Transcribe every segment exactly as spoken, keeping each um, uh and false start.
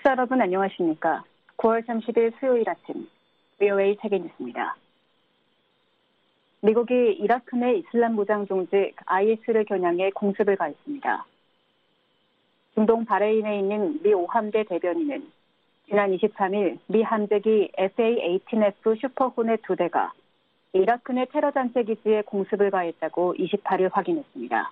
시청자 여러분 안녕하십니까? 구월 삼십일 수요일 아침 브이오에이 세계뉴스입니다. 미국이 이라크 내 이슬람 무장 조직 아이에스를 겨냥해 공습을 가했습니다. 중동 바레인에 있는 미 오함대 대변인은 지난 이십삼일 미 함재기 에프에이 십팔 에프 슈퍼호넷 두 대가 이라크 내 테러 단체 기지에 공습을 가했다고 이십팔일 확인했습니다.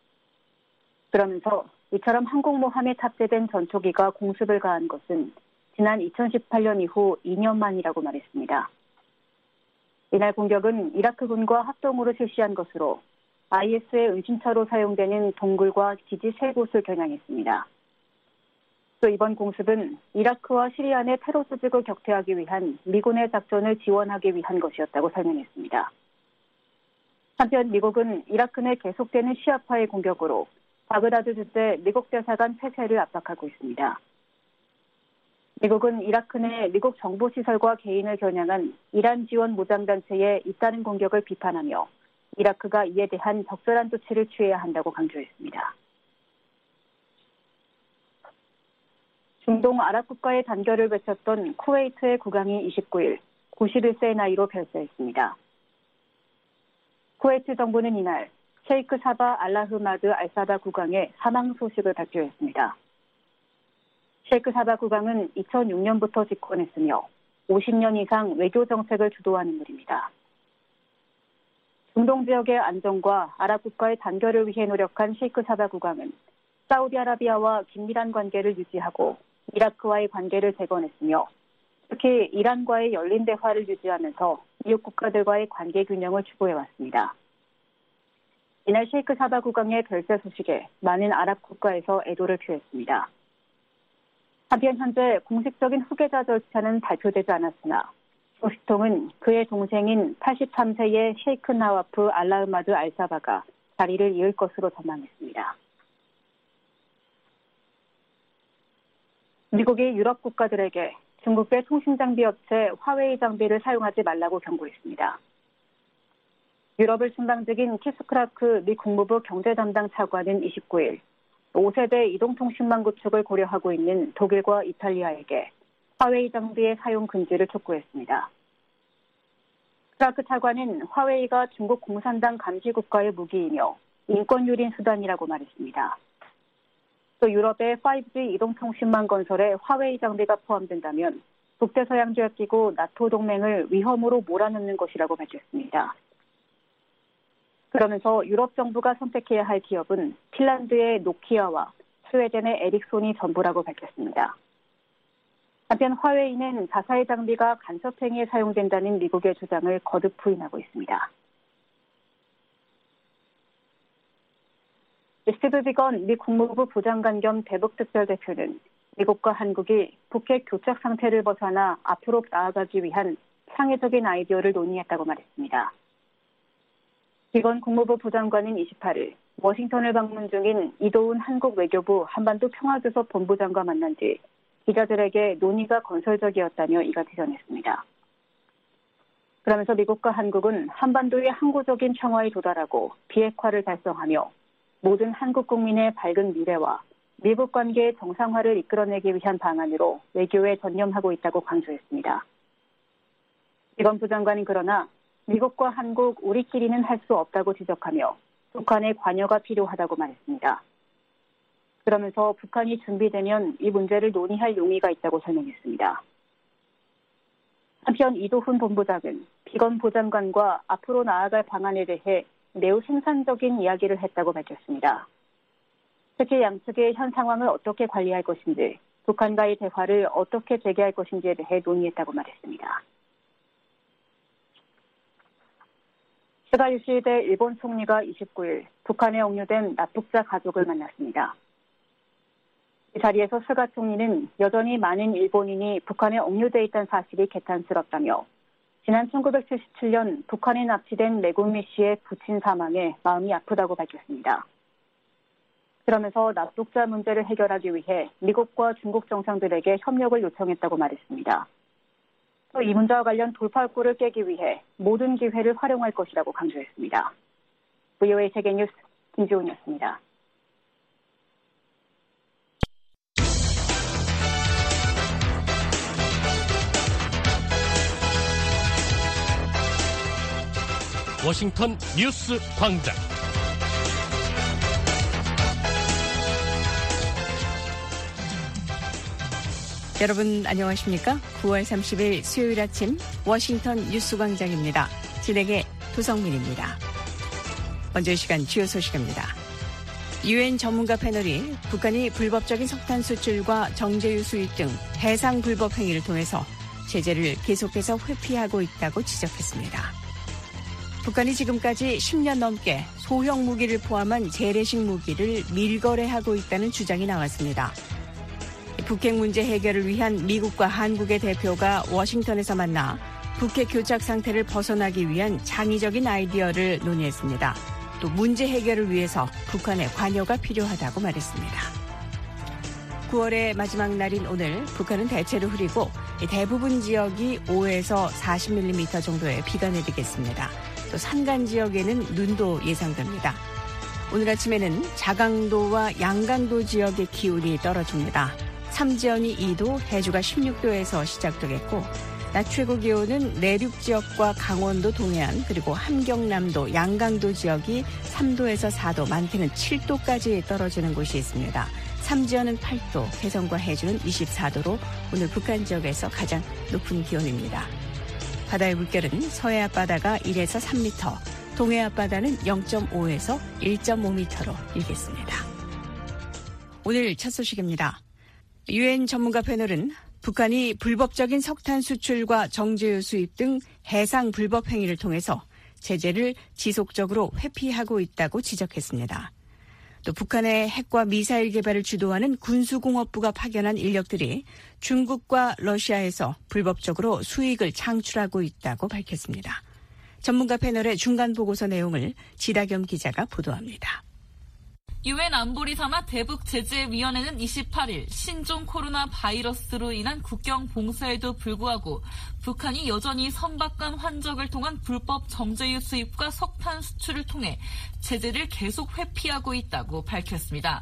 그러면서 이처럼 항공모함에 탑재된 전초기가 공습을 가한 것은 지난 이천십팔년 이후 이 년 만이라고 말했습니다. 이날 공격은 이라크군과 합동으로 실시한 것으로 아이에스의 은신처로 사용되는 동굴과 기지 세 곳을 겨냥했습니다. 또 이번 공습은 이라크와 시리아 내 테러 조직을 격퇴하기 위한 미군의 작전을 지원하기 위한 것이었다고 설명했습니다. 한편 미국은 이라크 내 계속되는 시아파의 공격으로 바그다드 주재 미국 대사관 폐쇄를 압박하고 있습니다. 미국은 이라크 내 미국 정보시설과 개인을 겨냥한 이란 지원 무장단체에 잇따른 공격을 비판하며 이라크가 이에 대한 적절한 조치를 취해야 한다고 강조했습니다. 중동 아랍 국가의 단결을 외쳤던 쿠웨이트의 국왕이 이십구일 구십일세의 나이로 별세했습니다. 쿠웨이트 정부는 이날 셰이크 사바 알라흐마드 알사바 국왕의 사망 소식을 발표했습니다. 셰이크 사바 국왕은 이천육년부터 집권했으며 오십 년 이상 외교 정책을 주도한 인물입니다. 중동 지역의 안정과 아랍 국가의 단결을 위해 노력한 셰이크 사바 국왕은 사우디아라비아와 긴밀한 관계를 유지하고 이라크와의 관계를 재건했으며 특히 이란과의 열린 대화를 유지하면서 이웃 국가들과의 관계 균형을 추구해왔습니다. 이날 셰이크 사바 국왕의 별세 소식에 많은 아랍 국가에서 애도를 표했습니다. 한편 현재 공식적인 후계자 절차는 발표되지 않았으나 소식통은 그의 동생인 팔십삼세의 셰이크 나와프 알라흐마드 알사바가 자리를 이을 것으로 전망했습니다. 미국이 유럽 국가들에게 중국의 통신장비 업체 화웨이 장비를 사용하지 말라고 경고했습니다. 유럽을 순방중인 키스크라크 미 국무부 경제 담당 차관은 이십구일 오세대 이동통신망 구축을 고려하고 있는 독일과 이탈리아에게 화웨이 장비의 사용 금지를 촉구했습니다. 크라크 차관은 화웨이가 중국 공산당 감시 국가의 무기이며 인권유린 수단이라고 말했습니다. 또 유럽의 파이브지 이동통신망 건설에 화웨이 장비가 포함된다면 북대서양조약기구 나토 동맹을 위험으로 몰아넣는 것이라고 밝혔습니다. 그러면서 유럽 정부가 선택해야 할 기업은 핀란드의 노키아와 스웨덴의 에릭손이 전부라고 밝혔습니다. 한편 화웨이는 자사의 장비가 간섭행위에 사용된다는 미국의 주장을 거듭 부인하고 있습니다. 스티브 비건 미 국무부 부장관 겸 대북특별대표는 미국과 한국이 북핵 교착 상태를 벗어나 앞으로 나아가기 위한 창의적인 아이디어를 논의했다고 말했습니다. 비건 국무부 부장관은 이십팔일 워싱턴을 방문 중인 이도훈 한국 외교부 한반도 평화교섭 본부장과 만난 뒤 기자들에게 논의가 건설적이었다며 이같이 전했습니다. 그러면서 미국과 한국은 한반도의 항구적인 평화에 도달하고 비핵화를 달성하며 모든 한국 국민의 밝은 미래와 미국 관계의 정상화를 이끌어내기 위한 방안으로 외교에 전념하고 있다고 강조했습니다. 비건 부장관은 그러나 미국과 한국 우리끼리는 할 수 없다고 지적하며 북한의 관여가 필요하다고 말했습니다. 그러면서 북한이 준비되면 이 문제를 논의할 용의가 있다고 설명했습니다. 한편 이도훈 본부장은 비건 부장관과 앞으로 나아갈 방안에 대해 매우 생산적인 이야기를 했다고 밝혔습니다. 특히 양측의 현 상황을 어떻게 관리할 것인지, 북한과의 대화를 어떻게 재개할 것인지에 대해 논의했다고 말했습니다. 스가 요시히데 일본 총리가 이십구일 북한에 억류된 납북자 가족을 만났습니다. 이 자리에서 스가 총리는 여전히 많은 일본인이 북한에 억류돼 있다는 사실이 개탄스럽다며 지난 천구백칠십칠년 북한에 납치된 메구미 씨의 부친 사망에 마음이 아프다고 밝혔습니다. 그러면서 납북자 문제를 해결하기 위해 미국과 중국 정상들에게 협력을 요청했다고 말했습니다. 또 이 문제와 관련 돌파구를 깨기 위해 모든 기회를 활용할 것이라고 강조했습니다. 브이오에이 세계뉴스 김지훈이었습니다. 워싱턴 뉴스 광장. 여러분 안녕하십니까? 구월 삼십일 수요일 아침 워싱턴 뉴스 광장입니다. 진행의 도성민입니다. 먼저 이 시간 주요 소식입니다. 유엔 전문가 패널이 북한이 불법적인 석탄 수출과 정제유 수입 등 해상 불법 행위를 통해서 제재를 계속해서 회피하고 있다고 지적했습니다. 북한이 지금까지 십 년 넘게 소형 무기를 포함한 재래식 무기를 밀거래하고 있다는 주장이 나왔습니다. 북핵 문제 해결을 위한 미국과 한국의 대표가 워싱턴에서 만나 북핵 교착 상태를 벗어나기 위한 창의적인 아이디어를 논의했습니다. 또 문제 해결을 위해서 북한의 관여가 필요하다고 말했습니다. 구월의 마지막 날인 오늘 북한은 대체로 흐리고 대부분 지역이 오에서 사십 밀리미터 정도의 비가 내리겠습니다. 또 산간 지역에는 눈도 예상됩니다. 오늘 아침에는 자강도와 양강도 지역의 기온이 떨어집니다. 삼지연이 이 도, 해주가 십육 도에서 시작되겠고 낮 최고 기온은 내륙 지역과 강원도 동해안 그리고 함경남도, 양강도 지역이 삼 도에서 사 도, 많게는 칠 도까지 떨어지는 곳이 있습니다. 삼지연은 팔 도, 개성과 해주는 이십사 도로 오늘 북한 지역에서 가장 높은 기온입니다. 바다의 물결은 서해 앞바다가 일에서 삼 미터, 동해 앞바다는 영 점 오에서 일 점 오 미터로 일겠습니다. 오늘 첫 소식입니다. 유엔 전문가 패널은 북한이 불법적인 석탄 수출과 정제유 수입 등 해상 불법 행위를 통해서 제재를 지속적으로 회피하고 있다고 지적했습니다. 또 북한의 핵과 미사일 개발을 주도하는 군수공업부가 파견한 인력들이 중국과 러시아에서 불법적으로 수익을 창출하고 있다고 밝혔습니다. 전문가 패널의 중간 보고서 내용을 지다겸 기자가 보도합니다. 유엔 안보리 산하 대북제재위원회는 이십팔 일 신종 코로나 바이러스로 인한 국경 봉쇄에도 불구하고 북한이 여전히 선박 간 환적을 통한 불법 정제유 수입과 석탄 수출을 통해 제재를 계속 회피하고 있다고 밝혔습니다.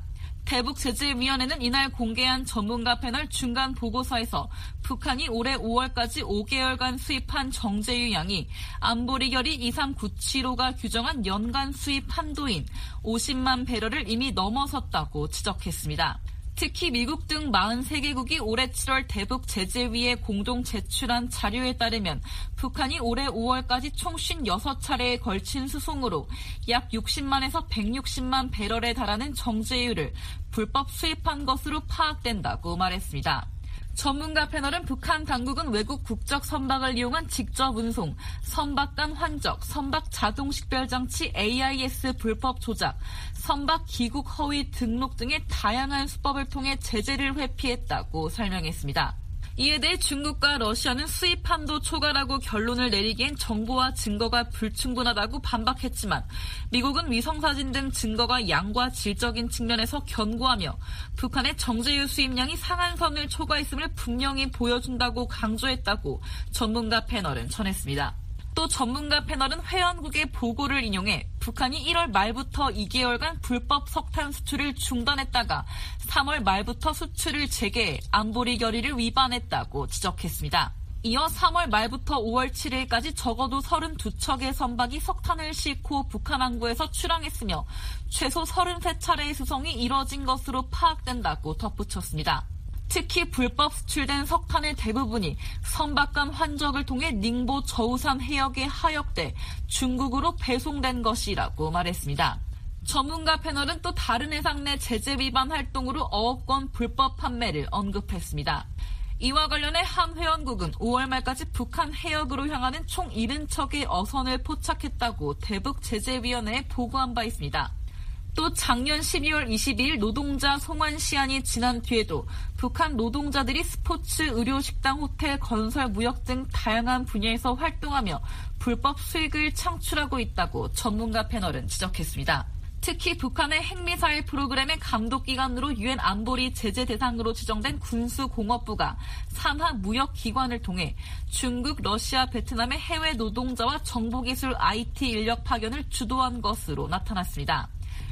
대북제재위원회는 이날 공개한 전문가 패널 중간 보고서에서 북한이 올해 오월까지 오 개월간 수입한 정제유 양이 안보리 결의 이삼구칠오가 규정한 연간 수입 한도인 오십만 배럴을 이미 넘어섰다고 지적했습니다. 특히 미국 등 사십삼 개국이 올해 칠월 대북제재위에 공동 제출한 자료에 따르면 북한이 올해 오월까지 총 오십육 차례에 걸친 수송으로 약 육십만에서 백육십만 배럴에 달하는 정제유를 불법 수입한 것으로 파악된다고 말했습니다. 전문가 패널은 북한 당국은 외국 국적 선박을 이용한 직접 운송, 선박 간 환적, 선박 자동 식별 장치 에이아이에스 불법 조작, 선박 귀국 허위 등록 등의 다양한 수법을 통해 제재를 회피했다고 설명했습니다. 이에 대해 중국과 러시아는 수입 한도 초과라고 결론을 내리기엔 정보와 증거가 불충분하다고 반박했지만 미국은 위성사진 등 증거가 양과 질적인 측면에서 견고하며 북한의 정제유 수입량이 상한선을 초과했음을 분명히 보여준다고 강조했다고 전문가 패널은 전했습니다. 또 전문가 패널은 회원국의 보고를 인용해 북한이 일월 말부터 이 개월간 불법 석탄 수출을 중단했다가 삼월 말부터 수출을 재개해 안보리 결의를 위반했다고 지적했습니다. 이어 삼월 말부터 오월 칠일까지 적어도 서른두 척의 선박이 석탄을 싣고 북한 항구에서 출항했으며 최소 서른세 차례의 수송이 이뤄진 것으로 파악된다고 덧붙였습니다. 특히 불법 수출된 석탄의 대부분이 선박 간 환적을 통해 닝보 저우산 해역에 하역돼 중국으로 배송된 것이라고 말했습니다. 전문가 패널은 또 다른 해상 내 제재 위반 활동으로 어억 건 불법 판매를 언급했습니다. 이와 관련해 한 회원국은 오월 말까지 북한 해역으로 향하는 총 칠십 척의 어선을 포착했다고 대북제재위원회에 보고한 바 있습니다. 또 작년 십이월 이십이일 노동자 송환 시한이 지난 뒤에도 북한 노동자들이 스포츠, 의료, 식당, 호텔, 건설, 무역 등 다양한 분야에서 활동하며 불법 수익을 창출하고 있다고 전문가 패널은 지적했습니다. 특히 북한의 핵미사일 프로그램의 감독기관으로 유엔 안보리 제재 대상으로 지정된 군수공업부가 산하 무역기관을 통해 중국, 러시아, 베트남의 해외 노동자와 정보기술 아이티 인력 파견을 주도한 것으로 나타났습니다.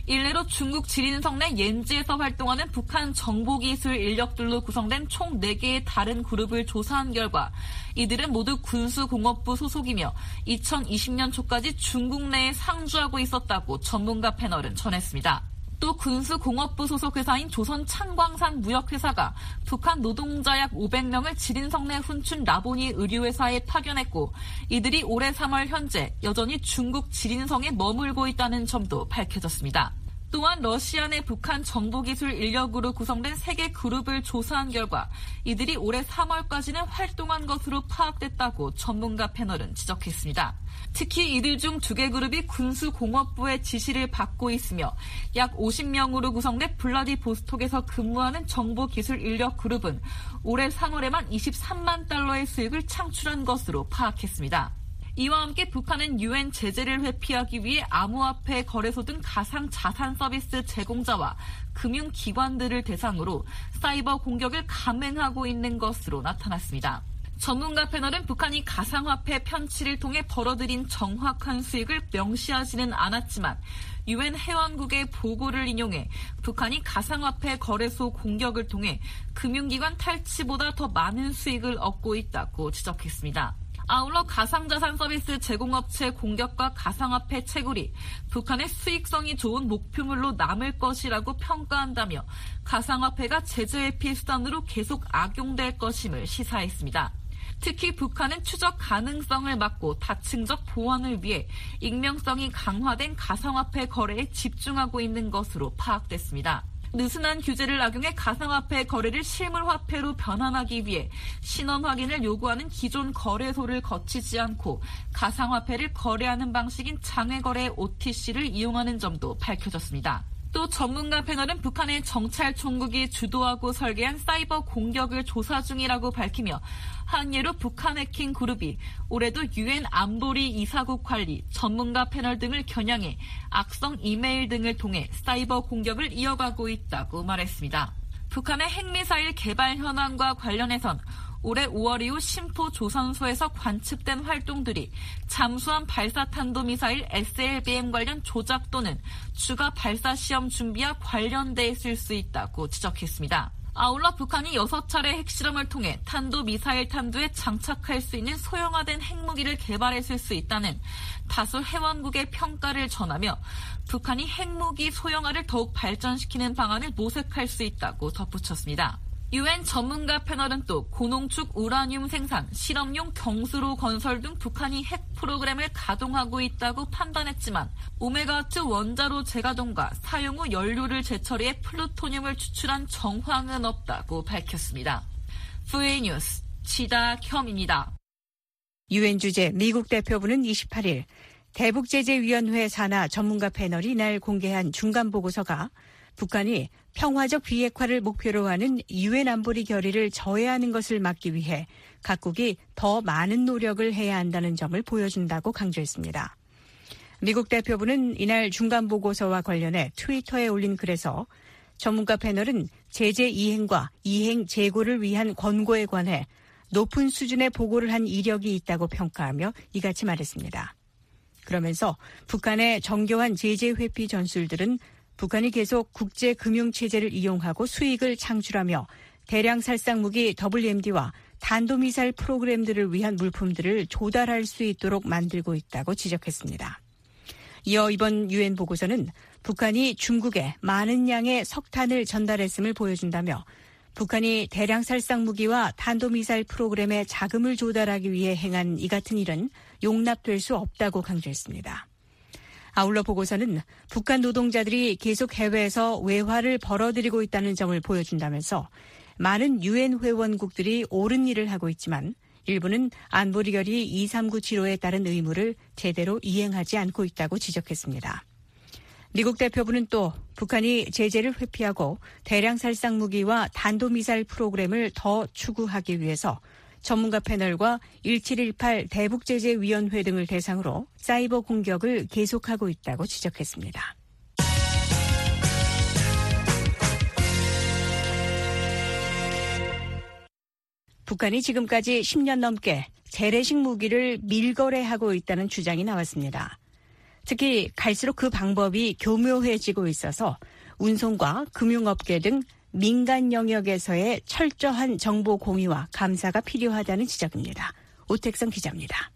일례로 중국 지린성 내 옌지에서 활동하는 북한 정보기술 인력들로 구성된 총 네 개의 다른 그룹을 조사한 결과 이들은 모두 군수공업부 소속이며 이천이십 년 초까지 중국 내에 상주하고 있었다고 전문가 패널은 전했습니다. 또 군수공업부 소속 회사인 조선창광산 무역회사가 북한 노동자 약 오백 명을 지린성 내 훈춘 라보니 의류회사에 파견했고 이들이 올해 삼월 현재 여전히 중국 지린성에 머물고 있다는 점도 밝혀졌습니다. 또한 러시아 내 북한 정보기술 인력으로 구성된 세 개 그룹을 조사한 결과 이들이 올해 삼월까지는 활동한 것으로 파악됐다고 전문가 패널은 지적했습니다. 특히 이들 중 두 개 그룹이 군수공업부의 지시를 받고 있으며 약 오십 명으로 구성된 블라디보스톡에서 근무하는 정보기술 인력 그룹은 올해 삼월에만 이십삼만 달러의 수익을 창출한 것으로 파악했습니다. 이와 함께 북한은 유엔 제재를 회피하기 위해 암호화폐 거래소 등 가상 자산 서비스 제공자와 금융기관들을 대상으로 사이버 공격을 감행하고 있는 것으로 나타났습니다. 전문가 패널은 북한이 가상화폐 편취를 통해 벌어들인 정확한 수익을 명시하지는 않았지만 유엔 회원국의 보고를 인용해 북한이 가상화폐 거래소 공격을 통해 금융기관 탈취보다 더 많은 수익을 얻고 있다고 지적했습니다. 아울러 가상자산 서비스 제공업체 공격과 가상화폐 채굴이 북한의 수익성이 좋은 목표물로 남을 것이라고 평가한다며 가상화폐가 제재 회피 수단으로 계속 악용될 것임을 시사했습니다. 특히 북한은 추적 가능성을 막고 다층적 보안을 위해 익명성이 강화된 가상화폐 거래에 집중하고 있는 것으로 파악됐습니다. 느슨한 규제를 악용해 가상화폐 거래를 실물화폐로 변환하기 위해 신원 확인을 요구하는 기존 거래소를 거치지 않고 가상화폐를 거래하는 방식인 장외거래 오티씨를 이용하는 점도 밝혀졌습니다. 또 전문가 패널은 북한의 정찰 총국이 주도하고 설계한 사이버 공격을 조사 중이라고 밝히며 한 예로 북한 해킹 그룹이 올해도 유엔 안보리 이사국 관리, 전문가 패널 등을 겨냥해 악성 이메일 등을 통해 사이버 공격을 이어가고 있다고 말했습니다. 북한의 핵미사일 개발 현황과 관련해선 올해 오월 이후 심포 조선소에서 관측된 활동들이 잠수함 발사 탄도미사일 에스엘비엠 관련 조작 또는 추가 발사 시험 준비와 관련돼 있을 수 있다고 지적했습니다. 아울러 북한이 여섯 차례 핵실험을 통해 탄도미사일 탄두에 장착할 수 있는 소형화된 핵무기를 개발했을 수 있다는 다수 회원국의 평가를 전하며 북한이 핵무기 소형화를 더욱 발전시키는 방안을 모색할 수 있다고 덧붙였습니다. 유엔 전문가 패널은 또 고농축 우라늄 생산, 실험용 경수로 건설 등 북한이 핵 프로그램을 가동하고 있다고 판단했지만 오메가트 원자로 재가동과 사용 후 연료를 재처리해 플루토늄을 추출한 정황은 없다고 밝혔습니다. 브이에이 뉴스 지다혐입니다. 유엔 주재 미국 대표부는 이십팔 일 대북제재위원회 산하 전문가 패널이 이날 공개한 중간보고서가 북한이 평화적 비핵화를 목표로 하는 유엔 안보리 결의를 저해하는 것을 막기 위해 각국이 더 많은 노력을 해야 한다는 점을 보여준다고 강조했습니다. 미국 대표부는 이날 중간보고서와 관련해 트위터에 올린 글에서 전문가 패널은 제재 이행과 이행 재고를 위한 권고에 관해 높은 수준의 보고를 한 이력이 있다고 평가하며 이같이 말했습니다. 그러면서 북한의 정교한 제재 회피 전술들은 북한이 계속 국제금융체제를 이용하고 수익을 창출하며 대량 살상 무기 더블유엠디와 탄도미사일 프로그램들을 위한 물품들을 조달할 수 있도록 만들고 있다고 지적했습니다. 이어 이번 유엔 보고서는 북한이 중국에 많은 양의 석탄을 전달했음을 보여준다며 북한이 대량 살상 무기와 탄도미사일 프로그램에 자금을 조달하기 위해 행한 이 같은 일은 용납될 수 없다고 강조했습니다. 아울러 보고서는 북한 노동자들이 계속 해외에서 외화를 벌어들이고 있다는 점을 보여준다면서 많은 유엔 회원국들이 옳은 일을 하고 있지만 일부는 안보리 결의 이삼구칠오에 따른 의무를 제대로 이행하지 않고 있다고 지적했습니다. 미국 대표부는 또 북한이 제재를 회피하고 대량 살상 무기와 탄도미사일 프로그램을 더 추구하기 위해서 전문가 패널과 천칠백십팔 대북제재위원회 등을 대상으로 사이버 공격을 계속하고 있다고 지적했습니다. 북한이 지금까지 십 년 넘게 재래식 무기를 밀거래하고 있다는 주장이 나왔습니다. 특히 갈수록 그 방법이 교묘해지고 있어서 운송과 금융업계 등 민간 영역에서의 철저한 정보 공유와 감사가 필요하다는 지적입니다. 오택성 기자입니다.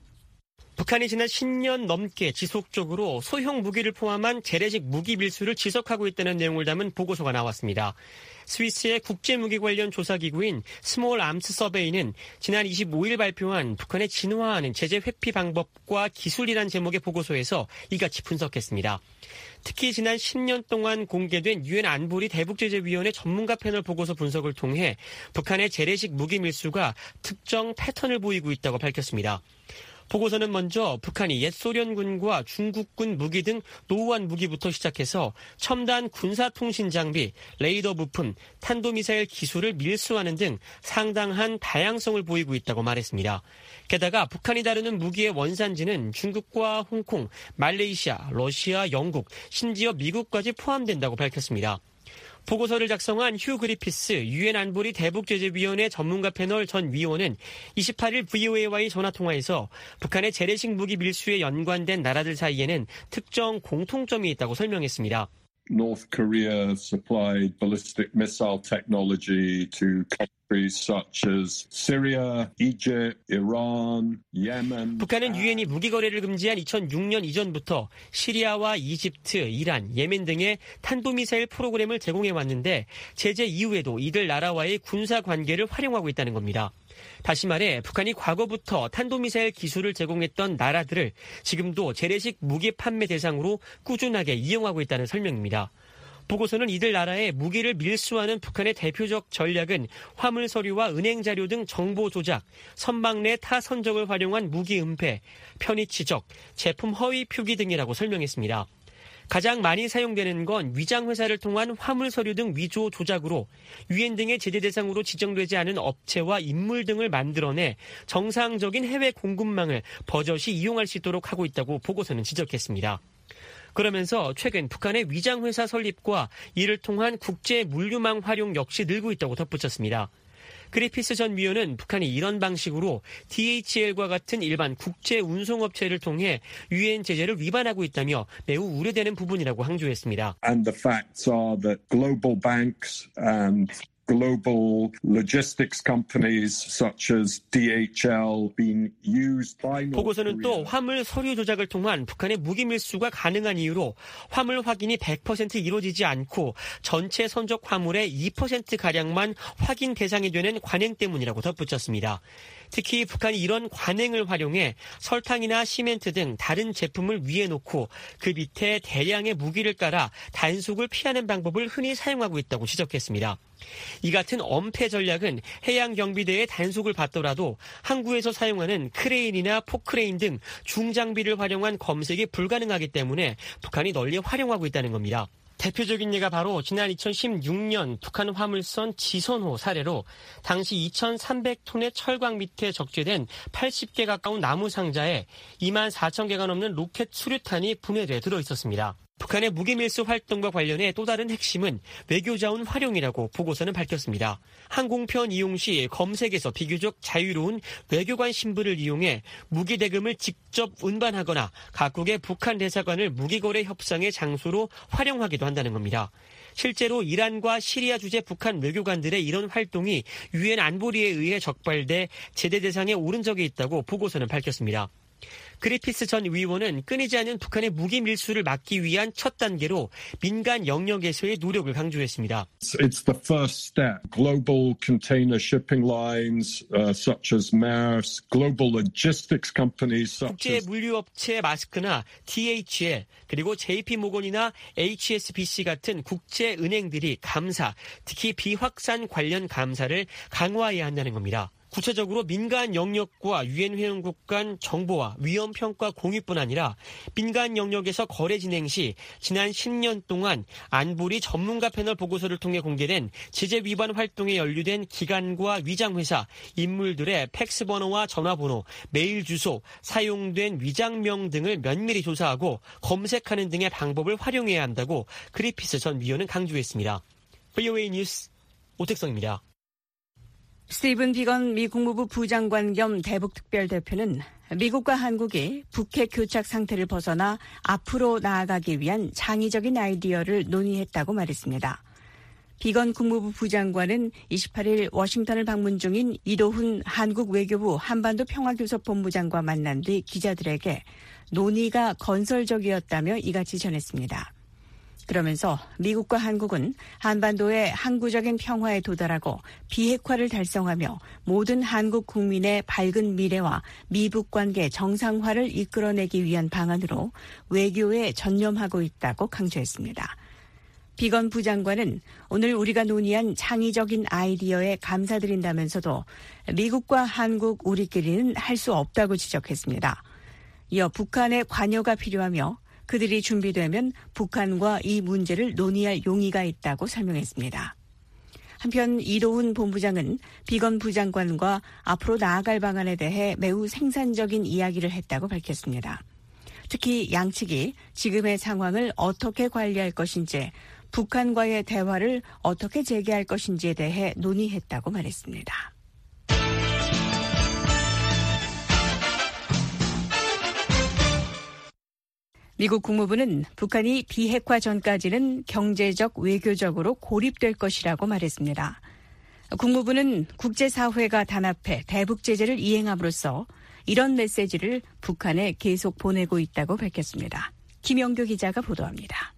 북한이 지난 십 년 넘게 지속적으로 소형 무기를 포함한 재래식 무기 밀수를 지속하고 있다는 내용을 담은 보고서가 나왔습니다. 스위스의 국제무기 관련 조사기구인 스몰 암스 서베이는 지난 이십오일 발표한 북한의 진화하는 제재 회피 방법과 기술이란 제목의 보고서에서 이같이 분석했습니다. 특히 지난 십 년 동안 공개된 유엔 안보리 대북제재위원회 전문가 패널 보고서 분석을 통해 북한의 재래식 무기 밀수가 특정 패턴을 보이고 있다고 밝혔습니다. 보고서는 먼저 북한이 옛 소련군과 중국군 무기 등 노후한 무기부터 시작해서 첨단 군사통신 장비, 레이더 부품, 탄도미사일 기술을 밀수하는 등 상당한 다양성을 보이고 있다고 말했습니다. 게다가 북한이 다루는 무기의 원산지는 중국과 홍콩, 말레이시아, 러시아, 영국, 심지어 미국까지 포함된다고 밝혔습니다. 보고서를 작성한 휴 그리피스 유엔 안보리 대북제재위원회 전문가 패널 전 위원은 이십팔일 브이오에이와의 전화통화에서 북한의 재래식 무기 밀수에 연관된 나라들 사이에는 특정 공통점이 있다고 설명했습니다. North Korea supplied ballistic missile technology to countries such as Syria, Egypt, Iran, Yemen. 북한은 유엔이 무기 거래를 금지한 이천육년 이전부터 시리아와 이집트, 이란, 예멘 등의 탄도미사일 프로그램을 제공해 왔는데 제재 이후에도 이들 나라와의 군사 관계를 활용하고 있다는 겁니다. 다시 말해 북한이 과거부터 탄도미사일 기술을 제공했던 나라들을 지금도 재래식 무기 판매 대상으로 꾸준하게 이용하고 있다는 설명입니다. 보고서는 이들 나라의 무기를 밀수하는 북한의 대표적 전략은 화물 서류와 은행 자료 등 정보 조작, 선박 내 타 선적을 활용한 무기 은폐, 편의 치적, 제품 허위 표기 등이라고 설명했습니다. 가장 많이 사용되는 건 위장회사를 통한 화물 서류 등 위조 조작으로 유엔 등의 제재 대상으로 지정되지 않은 업체와 인물 등을 만들어내 정상적인 해외 공급망을 버젓이 이용할 수 있도록 하고 있다고 보고서는 지적했습니다. 그러면서 최근 북한의 위장회사 설립과 이를 통한 국제 물류망 활용 역시 늘고 있다고 덧붙였습니다. 그리피스 전 위원은 북한이 이런 방식으로 디에이치엘과 같은 일반 국제 운송업체를 통해 유엔 제재를 위반하고 있다며 매우 우려되는 부분이라고 강조했습니다. And the facts are that global banks and global logistics companies such as 디에이치엘 being used by North 보고서는 또 Korea. 화물 서류 조작을 통한 북한의 무기 밀수가 가능한 이유로 화물 확인이 백 퍼센트 이루어지지 않고 전체 선적 화물의 이 퍼센트가량만 확인 대상이 되는 관행 때문이라고 덧붙였습니다. 특히 북한이 이런 관행을 활용해 설탕이나 시멘트 등 다른 제품을 위에 놓고 그 밑에 대량의 무기를 깔아 단속을 피하는 방법을 흔히 사용하고 있다고 지적했습니다. 이 같은 엄폐 전략은 해양경비대의 단속을 받더라도 항구에서 사용하는 크레인이나 포크레인 등 중장비를 활용한 검색이 불가능하기 때문에 북한이 널리 활용하고 있다는 겁니다. 대표적인 예가 바로 지난 이천십육년 북한 화물선 지선호 사례로 당시 이천삼백 톤의 철광 밑에 적재된 팔십 개 가까운 나무 상자에 이만 사천 개가 넘는 로켓 수류탄이 분해돼 들어있었습니다. 북한의 무기 밀수 활동과 관련해 또 다른 핵심은 외교자원 활용이라고 보고서는 밝혔습니다. 항공편 이용 시 검색에서 비교적 자유로운 외교관 신분을 이용해 무기 대금을 직접 운반하거나 각국의 북한 대사관을 무기거래 협상의 장소로 활용하기도 한다는 겁니다. 실제로 이란과 시리아 주재 북한 외교관들의 이런 활동이 유엔 안보리에 의해 적발돼 제재 대상에 오른 적이 있다고 보고서는 밝혔습니다. 그리피스 전 위원은 끊이지 않는 북한의 무기 밀수를 막기 위한 첫 단계로 민간 영역에서의 노력을 강조했습니다. It's the first step. Global container shipping lines uh, such as Maersk, global logistics companies such 국제 as 물류업체 마스크나 디에이치엘 그리고 제이피모건이나 에이치에스비씨 같은 국제 은행들이 감사, 특히 비확산 관련 감사를 강화해야 한다는 겁니다. 구체적으로 민간 영역과 유엔 회원국 간 정보와 위험 평가 공유뿐 아니라 민간 영역에서 거래 진행 시 지난 십 년 동안 안보리 전문가 패널 보고서를 통해 공개된 제재 위반 활동에 연루된 기관과 위장회사, 인물들의 팩스 번호와 전화번호, 메일 주소, 사용된 위장명 등을 면밀히 조사하고 검색하는 등의 방법을 활용해야 한다고 그리피스 전 위원은 강조했습니다. 브이오에이 뉴스 오택성입니다. 스티븐 비건 미 국무부 부장관 겸 대북특별대표는 미국과 한국이 북핵 교착 상태를 벗어나 앞으로 나아가기 위한 창의적인 아이디어를 논의했다고 말했습니다. 비건 국무부 부장관은 이십팔일 워싱턴을 방문 중인 이도훈 한국 외교부 한반도 평화교섭본부장과 만난 뒤 기자들에게 논의가 건설적이었다며 이같이 전했습니다. 그러면서 미국과 한국은 한반도의 항구적인 평화에 도달하고 비핵화를 달성하며 모든 한국 국민의 밝은 미래와 미북 관계 정상화를 이끌어내기 위한 방안으로 외교에 전념하고 있다고 강조했습니다. 비건 부장관은 오늘 우리가 논의한 창의적인 아이디어에 감사드린다면서도 미국과 한국 우리끼리는 할 수 없다고 지적했습니다. 이어 북한의 관여가 필요하며 그들이 준비되면 북한과 이 문제를 논의할 용의가 있다고 설명했습니다. 한편 이도훈 본부장은 비건 부장관과 앞으로 나아갈 방안에 대해 매우 생산적인 이야기를 했다고 밝혔습니다. 특히 양측이 지금의 상황을 어떻게 관리할 것인지, 북한과의 대화를 어떻게 재개할 것인지에 대해 논의했다고 말했습니다. 미국 국무부는 북한이 비핵화 전까지는 경제적, 외교적으로 고립될 것이라고 말했습니다. 국무부는 국제사회가 단합해 대북 제재를 이행함으로써 이런 메시지를 북한에 계속 보내고 있다고 밝혔습니다. 김영규 기자가 보도합니다.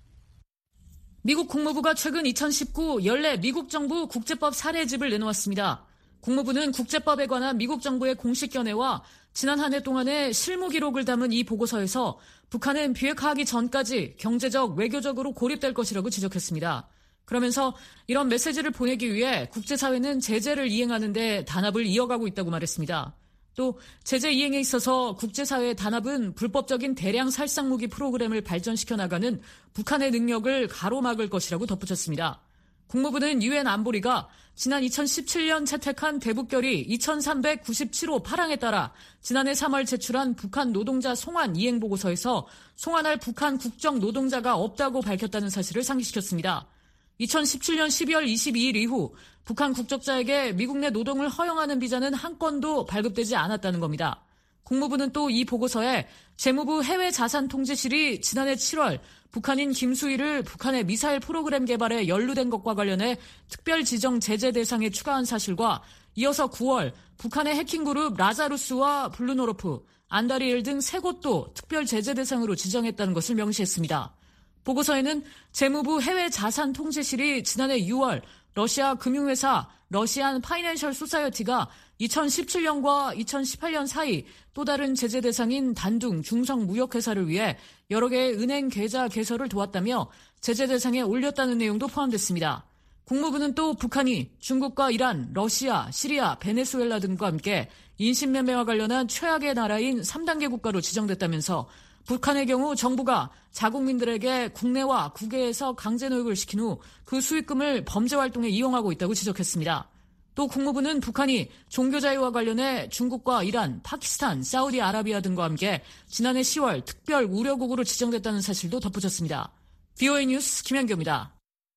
미국 국무부가 최근 이천십구 연례 미국 정부 국제법 사례집을 내놓았습니다. 국무부는 국제법에 관한 미국 정부의 공식 견해와 지난 한 해 동안의 실무 기록을 담은 이 보고서에서 북한은 비핵화하기 전까지 경제적, 외교적으로 고립될 것이라고 지적했습니다. 그러면서 이런 메시지를 보내기 위해 국제사회는 제재를 이행하는 데 단합을 이어가고 있다고 말했습니다. 또 제재 이행에 있어서 국제사회의 단합은 불법적인 대량 살상무기 프로그램을 발전시켜 나가는 북한의 능력을 가로막을 것이라고 덧붙였습니다. 국무부는 유엔 안보리가 지난 이천십칠 년 채택한 대북결의 이천삼백구십칠 호 파랑에 따라 지난해 삼월 제출한 북한 노동자 송환 이행보고서에서 송환할 북한 국적 노동자가 없다고 밝혔다는 사실을 상기시켰습니다. 이천십칠 년 십이월 이십이일 이후 북한 국적자에게 미국 내 노동을 허용하는 비자는 한 건도 발급되지 않았다는 겁니다. 국무부는 또 이 보고서에 재무부 해외자산통제실이 지난해 칠월 북한인 김수희를 북한의 미사일 프로그램 개발에 연루된 것과 관련해 특별 지정 제재 대상에 추가한 사실과 이어서 구월 북한의 해킹그룹 라자루스와 블루노르프, 안다리엘 등 세 곳도 특별 제재 대상으로 지정했다는 것을 명시했습니다. 보고서에는 재무부 해외자산통제실이 지난해 유월 러시아 금융회사 러시안 파이낸셜 소사이어티가 이천십칠 년과 이천십팔 년 사이 또 다른 제재 대상인 단둥 중성무역회사를 위해 여러 개의 은행 계좌 개설을 도왔다며 제재 대상에 올렸다는 내용도 포함됐습니다. 국무부는 또 북한이 중국과 이란, 러시아, 시리아, 베네수엘라 등과 함께 인신매매와 관련한 최악의 나라인 삼 단계 국가로 지정됐다면서 북한의 경우 정부가 자국민들에게 국내와 국외에서 강제노역을 시킨 후 그 수익금을 범죄활동에 이용하고 있다고 지적했습니다. 또 국무부는 북한이 종교자유와 관련해 중국과 이란, 파키스탄, 사우디아라비아 등과 함께 지난해 시월 특별 우려국으로 지정됐다는 사실도 덧붙였습니다. 브이오에이 뉴스 김현규입니다.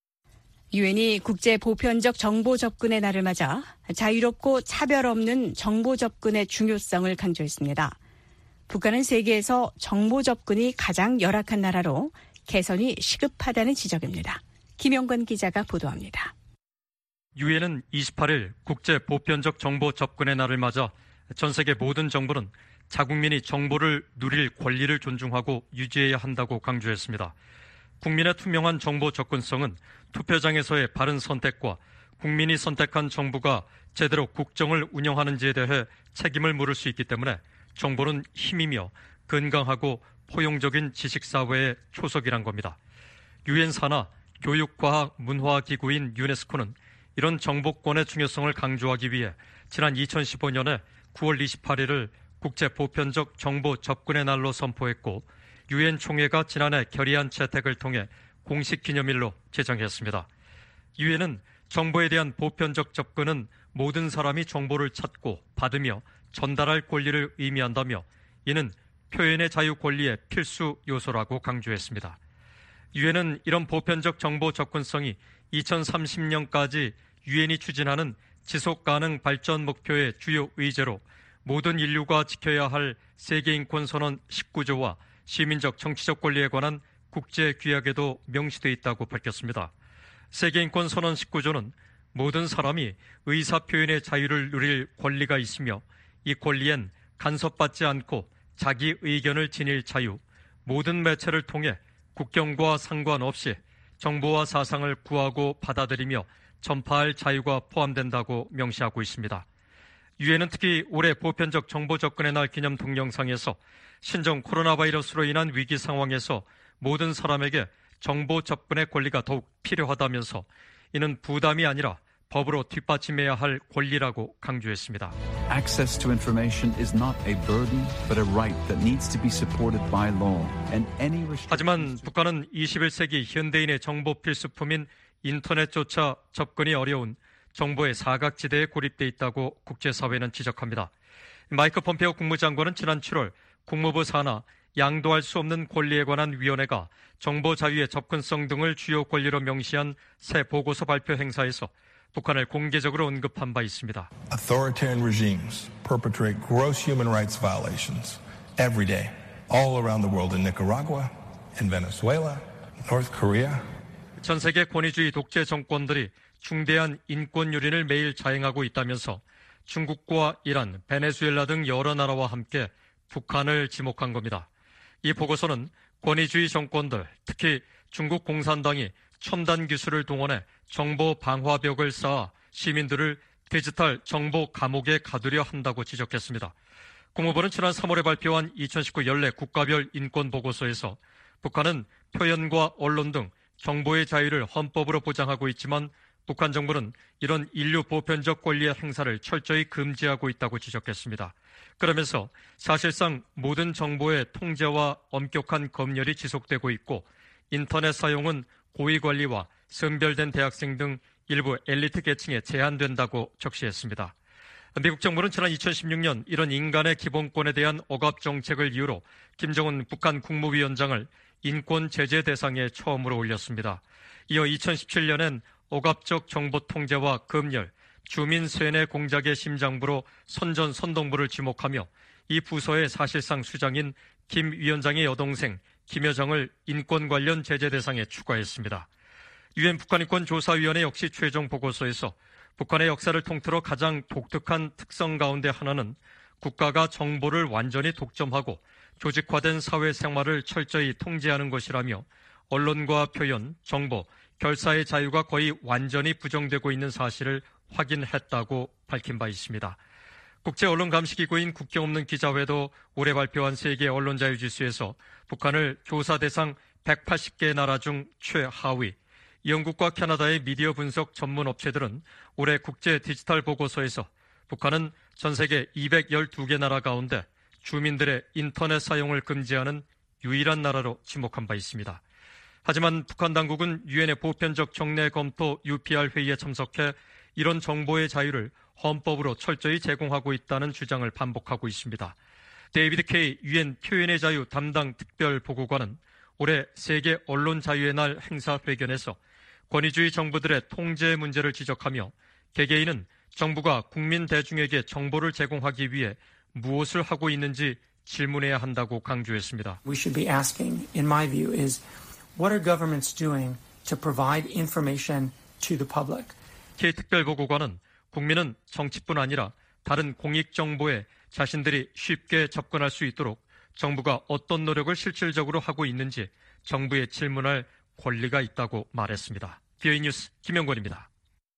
유엔이 국제 보편적 정보 접근의 날을 맞아 자유롭고 차별 없는 정보 접근의 중요성을 강조했습니다. 북한은 세계에서 정보 접근이 가장 열악한 나라로 개선이 시급하다는 지적입니다. 김영관 기자가 보도합니다. 유엔은 이십팔 일 국제 보편적 정보 접근의 날을 맞아 전 세계 모든 정부는 자국민이 정보를 누릴 권리를 존중하고 유지해야 한다고 강조했습니다. 국민의 투명한 정보 접근성은 투표장에서의 바른 선택과 국민이 선택한 정부가 제대로 국정을 운영하는지에 대해 책임을 물을 수 있기 때문에 정보는 힘이며 건강하고 포용적인 지식사회의 초석이란 겁니다. 유엔 산하 교육과학문화기구인 유네스코는 이런 정보권의 중요성을 강조하기 위해 지난 이천십오 년에 구월 이십팔일을 국제 보편적 정보 접근의 날로 선포했고 유엔 총회가 지난해 결의안 채택을 통해 공식 기념일로 제정했습니다. 유엔은 정보에 대한 보편적 접근은 모든 사람이 정보를 찾고 받으며 전달할 권리를 의미한다며 이는 표현의 자유 권리의 필수 요소라고 강조했습니다. 유엔은 이런 보편적 정보 접근성이 이천삼십 년까지 유엔이 추진하는 지속가능 발전 목표의 주요 의제로 모든 인류가 지켜야 할 세계인권선언 십구 조와 시민적 정치적 권리에 관한 국제규약에도 명시되어 있다고 밝혔습니다. 세계인권선언 십구 조는 모든 사람이 의사표현의 자유를 누릴 권리가 있으며 이 권리엔 간섭받지 않고 자기 의견을 지닐 자유, 모든 매체를 통해 국경과 상관없이 정보와 사상을 구하고 받아들이며 전파할 자유가 포함된다고 명시하고 있습니다. 유엔은 특히 올해 보편적 정보 접근의 날 기념 동영상에서 신종 코로나 바이러스로 인한 위기 상황에서 모든 사람에게 정보 접근의 권리가 더욱 필요하다면서 이는 부담이 아니라 법으로 뒷받침해야 할 권리라고 강조했습니다. Access to information is not a burden, but a right that needs to be supported by law. And any restrictions... 하지만 북한은 이십일 세기 현대인의 정보 필수품인 인터넷조차 접근이 어려운 정보의 사각지대에 고립돼 있다고 국제사회는 지적합니다. 마이크 폼페오 국무장관은 지난 칠월 국무부 산하 양도할 수 없는 권리에 관한 위원회가 정보 자유의 접근성 등을 주요 권리로 명시한 새 보고서 발표 행사에서 북한을 공개적으로 언급한 바 있습니다. Authoritarian regimes perpetrate gross human rights violations every day, all around the world in Nicaragua, in Venezuela, North Korea. 전 세계 권위주의 독재 정권들이 중대한 인권 유린을 매일 자행하고 있다면서 중국과 이란, 베네수엘라 등 여러 나라와 함께 북한을 지목한 겁니다. 이 보고서는 권위주의 정권들, 특히 중국 공산당이 첨단 기술을 동원해 정보 방화벽을 쌓아 시민들을 디지털 정보 감옥에 가두려 한다고 지적했습니다. 국무부는 지난 삼월에 발표한 이천십구 연례 국가별 인권 보고서에서 북한은 표현과 언론 등 정보의 자유를 헌법으로 보장하고 있지만 북한 정부는 이런 인류 보편적 권리의 행사를 철저히 금지하고 있다고 지적했습니다. 그러면서 사실상 모든 정보의 통제와 엄격한 검열이 지속되고 있고 인터넷 사용은 고위관리와 선별된 대학생 등 일부 엘리트 계층에 제한된다고 적시했습니다. 미국 정부는 지난 이천십육 년 이런 인간의 기본권에 대한 억압 정책을 이유로 김정은 북한 국무위원장을 인권 제재 대상에 처음으로 올렸습니다. 이어 이천십칠 년엔 억압적 정보 통제와 검열, 주민 세뇌 공작의 심장부로 선전선동부를 지목하며 이 부서의 사실상 수장인 김 위원장의 여동생 김 여정을 인권 관련 제재 대상에 추가했습니다. 유엔 북한인권조사위원회 역시 최종 보고서에서 북한의 역사를 통틀어 가장 독특한 특성 가운데 하나는 국가가 정보를 완전히 독점하고 조직화된 사회생활을 철저히 통제하는 것이라며 언론과 표현, 정보, 결사의 자유가 거의 완전히 부정되고 있는 사실을 확인했다고 밝힌 바 있습니다. 국제언론감시기구인 국경없는 기자회도 올해 발표한 세계 언론자유지수에서 북한을 조사 대상 백팔십 개 나라 중 최하위, 영국과 캐나다의 미디어 분석 전문 업체들은 올해 국제 디지털 보고서에서 북한은 전 세계 이백십이 개 나라 가운데 주민들의 인터넷 사용을 금지하는 유일한 나라로 지목한 바 있습니다. 하지만 북한 당국은 유엔의 보편적 정례 검토 유피알 회의에 참석해 이런 정보의 자유를 헌법으로 철저히 제공하고 있다는 주장을 반복하고 있습니다. 데이비드 케이 유엔 표현의 자유 담당 특별보고관은 올해 세계 언론 자유의 날 행사 회견에서 권위주의 정부들의 통제 문제를 지적하며 개개인은 정부가 국민 대중에게 정보를 제공하기 위해 무엇을 하고 있는지 질문해야 한다고 강조했습니다. We should be asking, in my view, is what are governments doing to provide information to the public? K 특별보고관은 국민은 정치뿐 아니라 다른 공익 정보에 자신들이 쉽게 접근할 수 있도록 정부가 어떤 노력을 실질적으로 하고 있는지 정부에 질문할 권리가 있다고 말했습니다. 비오이 뉴스 김영권입니다.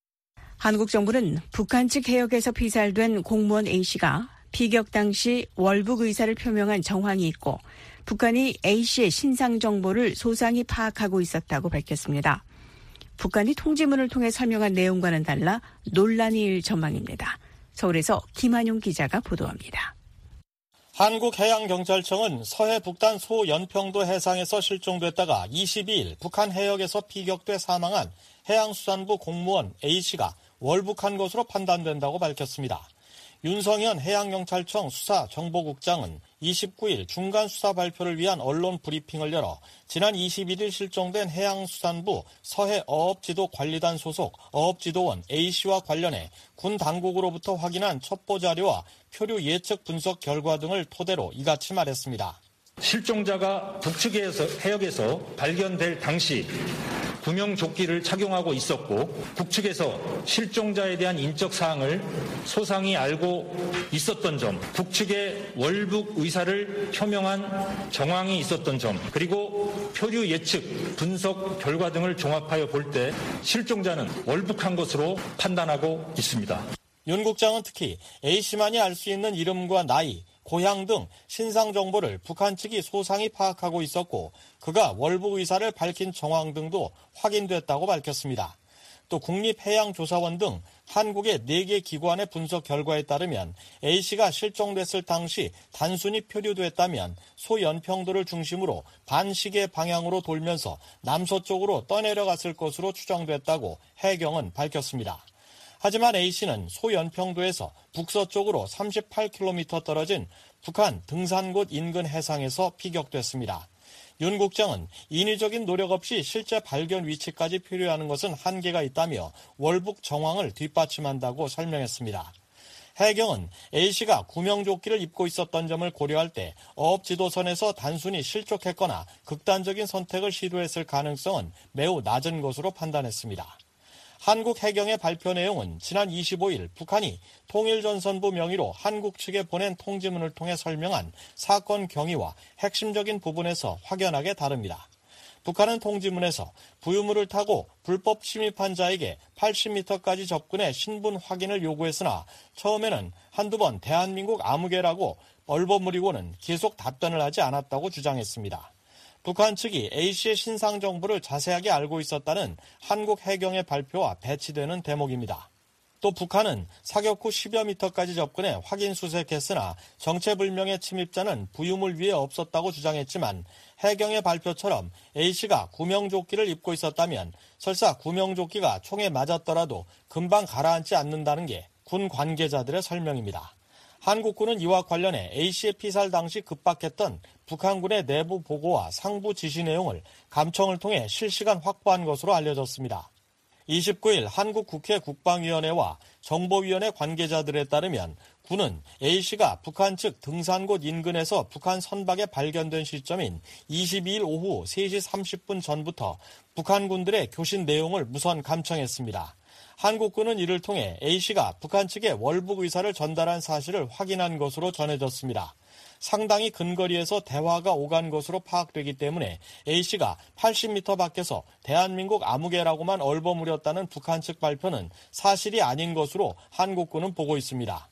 한국 정부는 북한 측 해역에서 피살된 공무원 A씨가 피격 당시 월북 의사를 표명한 정황이 있고 북한이 A씨의 신상 정보를 소상히 파악하고 있었다고 밝혔습니다. 북한이 통지문을 통해 설명한 내용과는 달라 논란이 일 전망입니다. 서울에서 김한용 기자가 보도합니다. 한국해양경찰청은 서해 북단 소연평도 해상에서 실종됐다가 이십이 일 북한 해역에서 피격돼 사망한 해양수산부 공무원 A씨가 월북한 것으로 판단된다고 밝혔습니다. 윤성현 해양경찰청 수사정보국장은 이십구일 중간 수사 발표를 위한 언론 브리핑을 열어 지난 이십일일 실종된 해양수산부 서해어업지도관리단 소속 어업지도원 A씨와 관련해 군 당국으로부터 확인한 첩보 자료와 표류 예측 분석 결과 등을 토대로 이같이 말했습니다. 실종자가 북측에서 해역에서 발견될 당시 구명조끼를 착용하고 있었고 북측에서 실종자에 대한 인적 사항을 소상히 알고 있었던 점, 북측의 월북 의사를 표명한 정황이 있었던 점, 그리고 표류 예측, 분석 결과 등을 종합하여 볼 때 실종자는 월북한 것으로 판단하고 있습니다. 윤 국장은 특히 A씨만이 알 수 있는 이름과 나이, 고향 등 신상 정보를 북한 측이 소상히 파악하고 있었고 그가 월북 의사를 밝힌 정황 등도 확인됐다고 밝혔습니다. 또 국립해양조사원 등 한국의 네 개 기관의 분석 결과에 따르면 A씨가 실종됐을 당시 단순히 표류됐다면 소연평도를 중심으로 반시계 방향으로 돌면서 남서쪽으로 떠내려갔을 것으로 추정됐다고 해경은 밝혔습니다. 하지만 A씨는 소연평도에서 북서쪽으로 삼십팔 킬로미터 떨어진 북한 등산곳 인근 해상에서 피격됐습니다. 윤 국장은 인위적인 노력 없이 실제 발견 위치까지 표류하는 것은 한계가 있다며 월북 정황을 뒷받침한다고 설명했습니다. 해경은 A씨가 구명조끼를 입고 있었던 점을 고려할 때 어업지도선에서 단순히 실족했거나 극단적인 선택을 시도했을 가능성은 매우 낮은 것으로 판단했습니다. 한국 해경의 발표 내용은 지난 이십오일 북한이 통일전선부 명의로 한국 측에 보낸 통지문을 통해 설명한 사건 경위와 핵심적인 부분에서 확연하게 다릅니다. 북한은 통지문에서 부유물을 타고 불법 침입한 자에게 팔십 미터까지 접근해 신분 확인을 요구했으나 처음에는 한두 번 대한민국 아무개라고 얼버무리고는 계속 답변을 하지 않았다고 주장했습니다. 북한 측이 A씨의 신상 정보를 자세하게 알고 있었다는 한국 해경의 발표와 배치되는 대목입니다. 또 북한은 사격 후 십여 미터까지 접근해 확인 수색했으나 정체불명의 침입자는 부유물 위에 없었다고 주장했지만 해경의 발표처럼 A씨가 구명조끼를 입고 있었다면 설사 구명조끼가 총에 맞았더라도 금방 가라앉지 않는다는 게 군 관계자들의 설명입니다. 한국군은 이와 관련해 A씨의 피살 당시 급박했던 북한군의 내부 보고와 상부 지시 내용을 감청을 통해 실시간 확보한 것으로 알려졌습니다. 이십구일 한국 국회 국방위원회와 정보위원회 관계자들에 따르면 군은 A씨가 북한 측 등산곳 인근에서 북한 선박에 발견된 시점인 이십이일 오후 세 시 삼십 분 전부터 북한 군들의 교신 내용을 무선 감청했습니다. 한국군은 이를 통해 A씨가 북한 측에 월북 의사를 전달한 사실을 확인한 것으로 전해졌습니다. 상당히 근거리에서 대화가 오간 것으로 파악되기 때문에 A씨가 팔십 미터 밖에서 대한민국 아무개라고만 얼버무렸다는 북한 측 발표는 사실이 아닌 것으로 한국군은 보고 있습니다.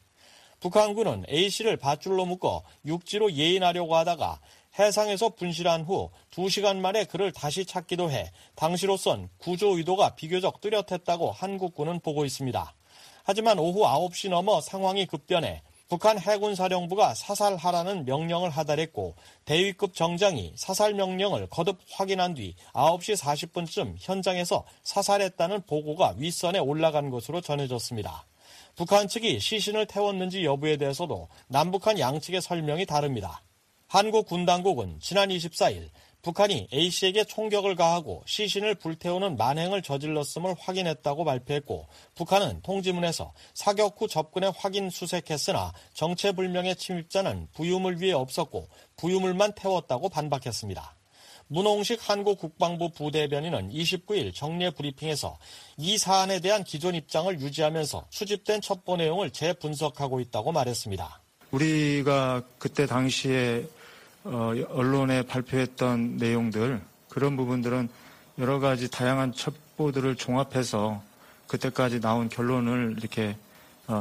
북한군은 A씨를 밧줄로 묶어 육지로 예인하려고 하다가 해상에서 분실한 후 두 시간 만에 그를 다시 찾기도 해 당시로선 구조 의도가 비교적 뚜렷했다고 한국군은 보고 있습니다. 하지만 오후 아홉 시 넘어 상황이 급변해 북한 해군사령부가 사살하라는 명령을 하달했고 대위급 정장이 사살 명령을 거듭 확인한 뒤 아홉 시 사십 분쯤 현장에서 사살했다는 보고가 윗선에 올라간 것으로 전해졌습니다. 북한 측이 시신을 태웠는지 여부에 대해서도 남북한 양측의 설명이 다릅니다. 한국 군 당국은 지난 이십사일 북한이 A씨에게 총격을 가하고 시신을 불태우는 만행을 저질렀음을 확인했다고 발표했고 북한은 통지문에서 사격 후 접근해 확인 수색했으나 정체불명의 침입자는 부유물 위에 없었고 부유물만 태웠다고 반박했습니다. 문홍식 한국 국방부 부대변인은 이십구일 정례 브리핑에서 이 사안에 대한 기존 입장을 유지하면서 수집된 첩보 내용을 재분석하고 있다고 말했습니다. 우리가 그때 당시에 어, 언론에 발표했던 내용들, 그런 부분들은 여러 가지 다양한 첩보들을 종합해서 그때까지 나온 결론을 이렇게 어,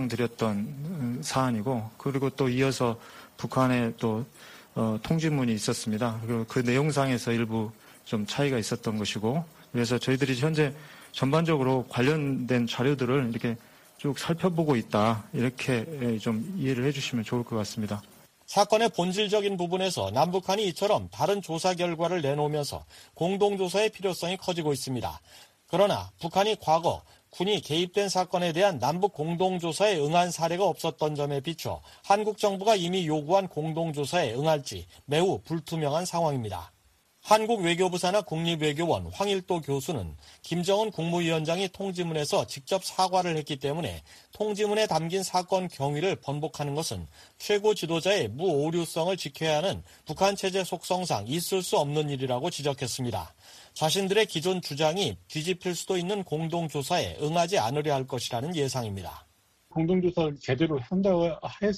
설명드렸던 사안이고, 그리고 또 이어서 북한에 또 어, 통지문이 있었습니다. 그리고 그 내용상에서 일부 좀 차이가 있었던 것이고, 그래서 저희들이 현재 전반적으로 관련된 자료들을 이렇게 쭉 살펴보고 있다, 이렇게 좀 이해를 해주시면 좋을 것 같습니다. 사건의 본질적인 부분에서 남북한이 이처럼 다른 조사 결과를 내놓으면서 공동조사의 필요성이 커지고 있습니다. 그러나 북한이 과거 군이 개입된 사건에 대한 남북 공동조사에 응한 사례가 없었던 점에 비춰 한국 정부가 이미 요구한 공동조사에 응할지 매우 불투명한 상황입니다. 한국 외교부 산하 국립외교원 황일도 교수는 김정은 국무위원장이 통지문에서 직접 사과를 했기 때문에 통지문에 담긴 사건 경위를 번복하는 것은 최고 지도자의 무오류성을 지켜야 하는 북한 체제 속성상 있을 수 없는 일이라고 지적했습니다. 자신들의 기존 주장이 뒤집힐 수도 있는 공동조사에 응하지 않으려 할 것이라는 예상입니다. 공동조사를 제대로 한다고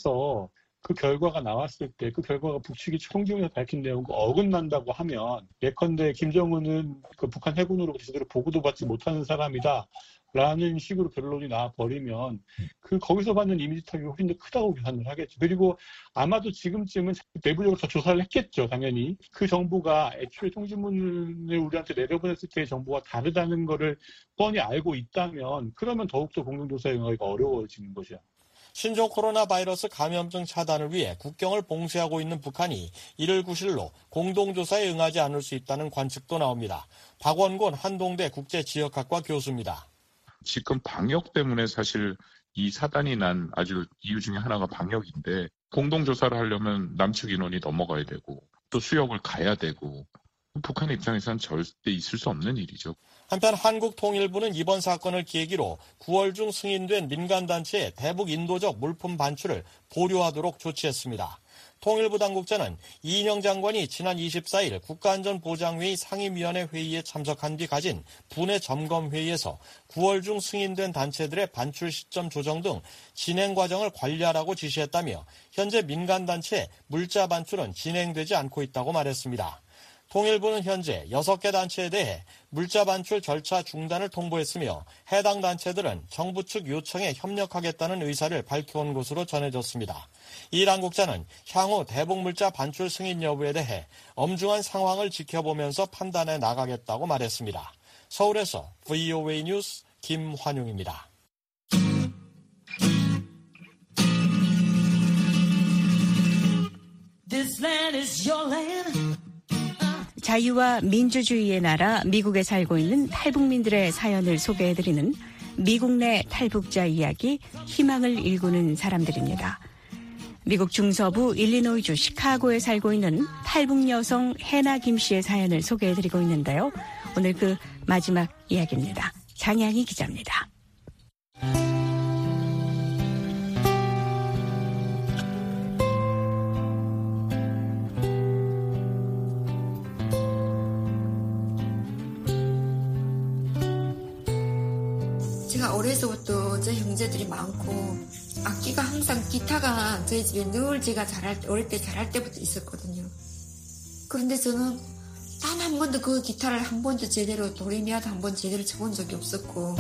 해서 그 결과가 나왔을 때 그 결과가 북측이 통지문에서 밝힌 내용과 어긋난다고 하면 예컨대 김정은은 그 북한 해군으로 제대로 보고도 받지 못하는 사람이다 라는 식으로 결론이 나와버리면 그 거기서 받는 이미지 타격이 훨씬 더 크다고 계산을 하겠죠. 그리고 아마도 지금쯤은 내부적으로 더 조사를 했겠죠. 당연히. 그 정보가 애초에 통지문을 우리한테 내려보냈을 때의 정보가 다르다는 거를 뻔히 알고 있다면 그러면 더욱더 공동조사에 응하기가 어려워지는 것이야. 신종 코로나 바이러스 감염증 차단을 위해 국경을 봉쇄하고 있는 북한이 이를 구실로 공동조사에 응하지 않을 수 있다는 관측도 나옵니다. 박원곤 한동대 국제지역학과 교수입니다. 지금 방역 때문에 사실 이 사단이 난 아주 이유 중에 하나가 방역인데 공동조사를 하려면 남측 인원이 넘어가야 되고 또 수역을 가야 되고 북한 입장에서는 절대 있을 수 없는 일이죠. 한편 한국통일부는 이번 사건을 계기로 구월 중 승인된 민간단체의 대북 인도적 물품 반출을 보류하도록 조치했습니다. 통일부 당국자는 이인영 장관이 지난 이십사일 국가안전보장회의 상임위원회 회의에 참석한 뒤 가진 분해 점검 회의에서 구월 중 승인된 단체들의 반출 시점 조정 등 진행 과정을 관리하라고 지시했다며 현재 민간단체의 물자 반출은 진행되지 않고 있다고 말했습니다. 통일부는 현재 여섯 개 단체에 대해 물자 반출 절차 중단을 통보했으며 해당 단체들은 정부 측 요청에 협력하겠다는 의사를 밝혀온 것으로 전해졌습니다. 이 당국자는 향후 대북 물자 반출 승인 여부에 대해 엄중한 상황을 지켜보면서 판단해 나가겠다고 말했습니다. 서울에서 브이오에이 뉴스 김환용입니다. This land is your land. 자유와 민주주의의 나라 미국에 살고 있는 탈북민들의 사연을 소개해드리는 미국 내 탈북자 이야기, 희망을 일구는 사람들입니다. 미국 중서부 일리노이주 시카고에 살고 있는 탈북 여성 해나 김 씨의 사연을 소개해드리고 있는데요. 오늘 그 마지막 이야기입니다. 장양희 기자입니다. 제가 어려서부터 저희 형제들이 많고 악기가 항상 기타가 저희 집에 늘 제가 자랄 때, 어릴 때 자랄 때부터 있었거든요. 그런데 저는 단 한 번도 그 기타를 한 번도 제대로 도레미아도 한 번 제대로 쳐본 적이 없었고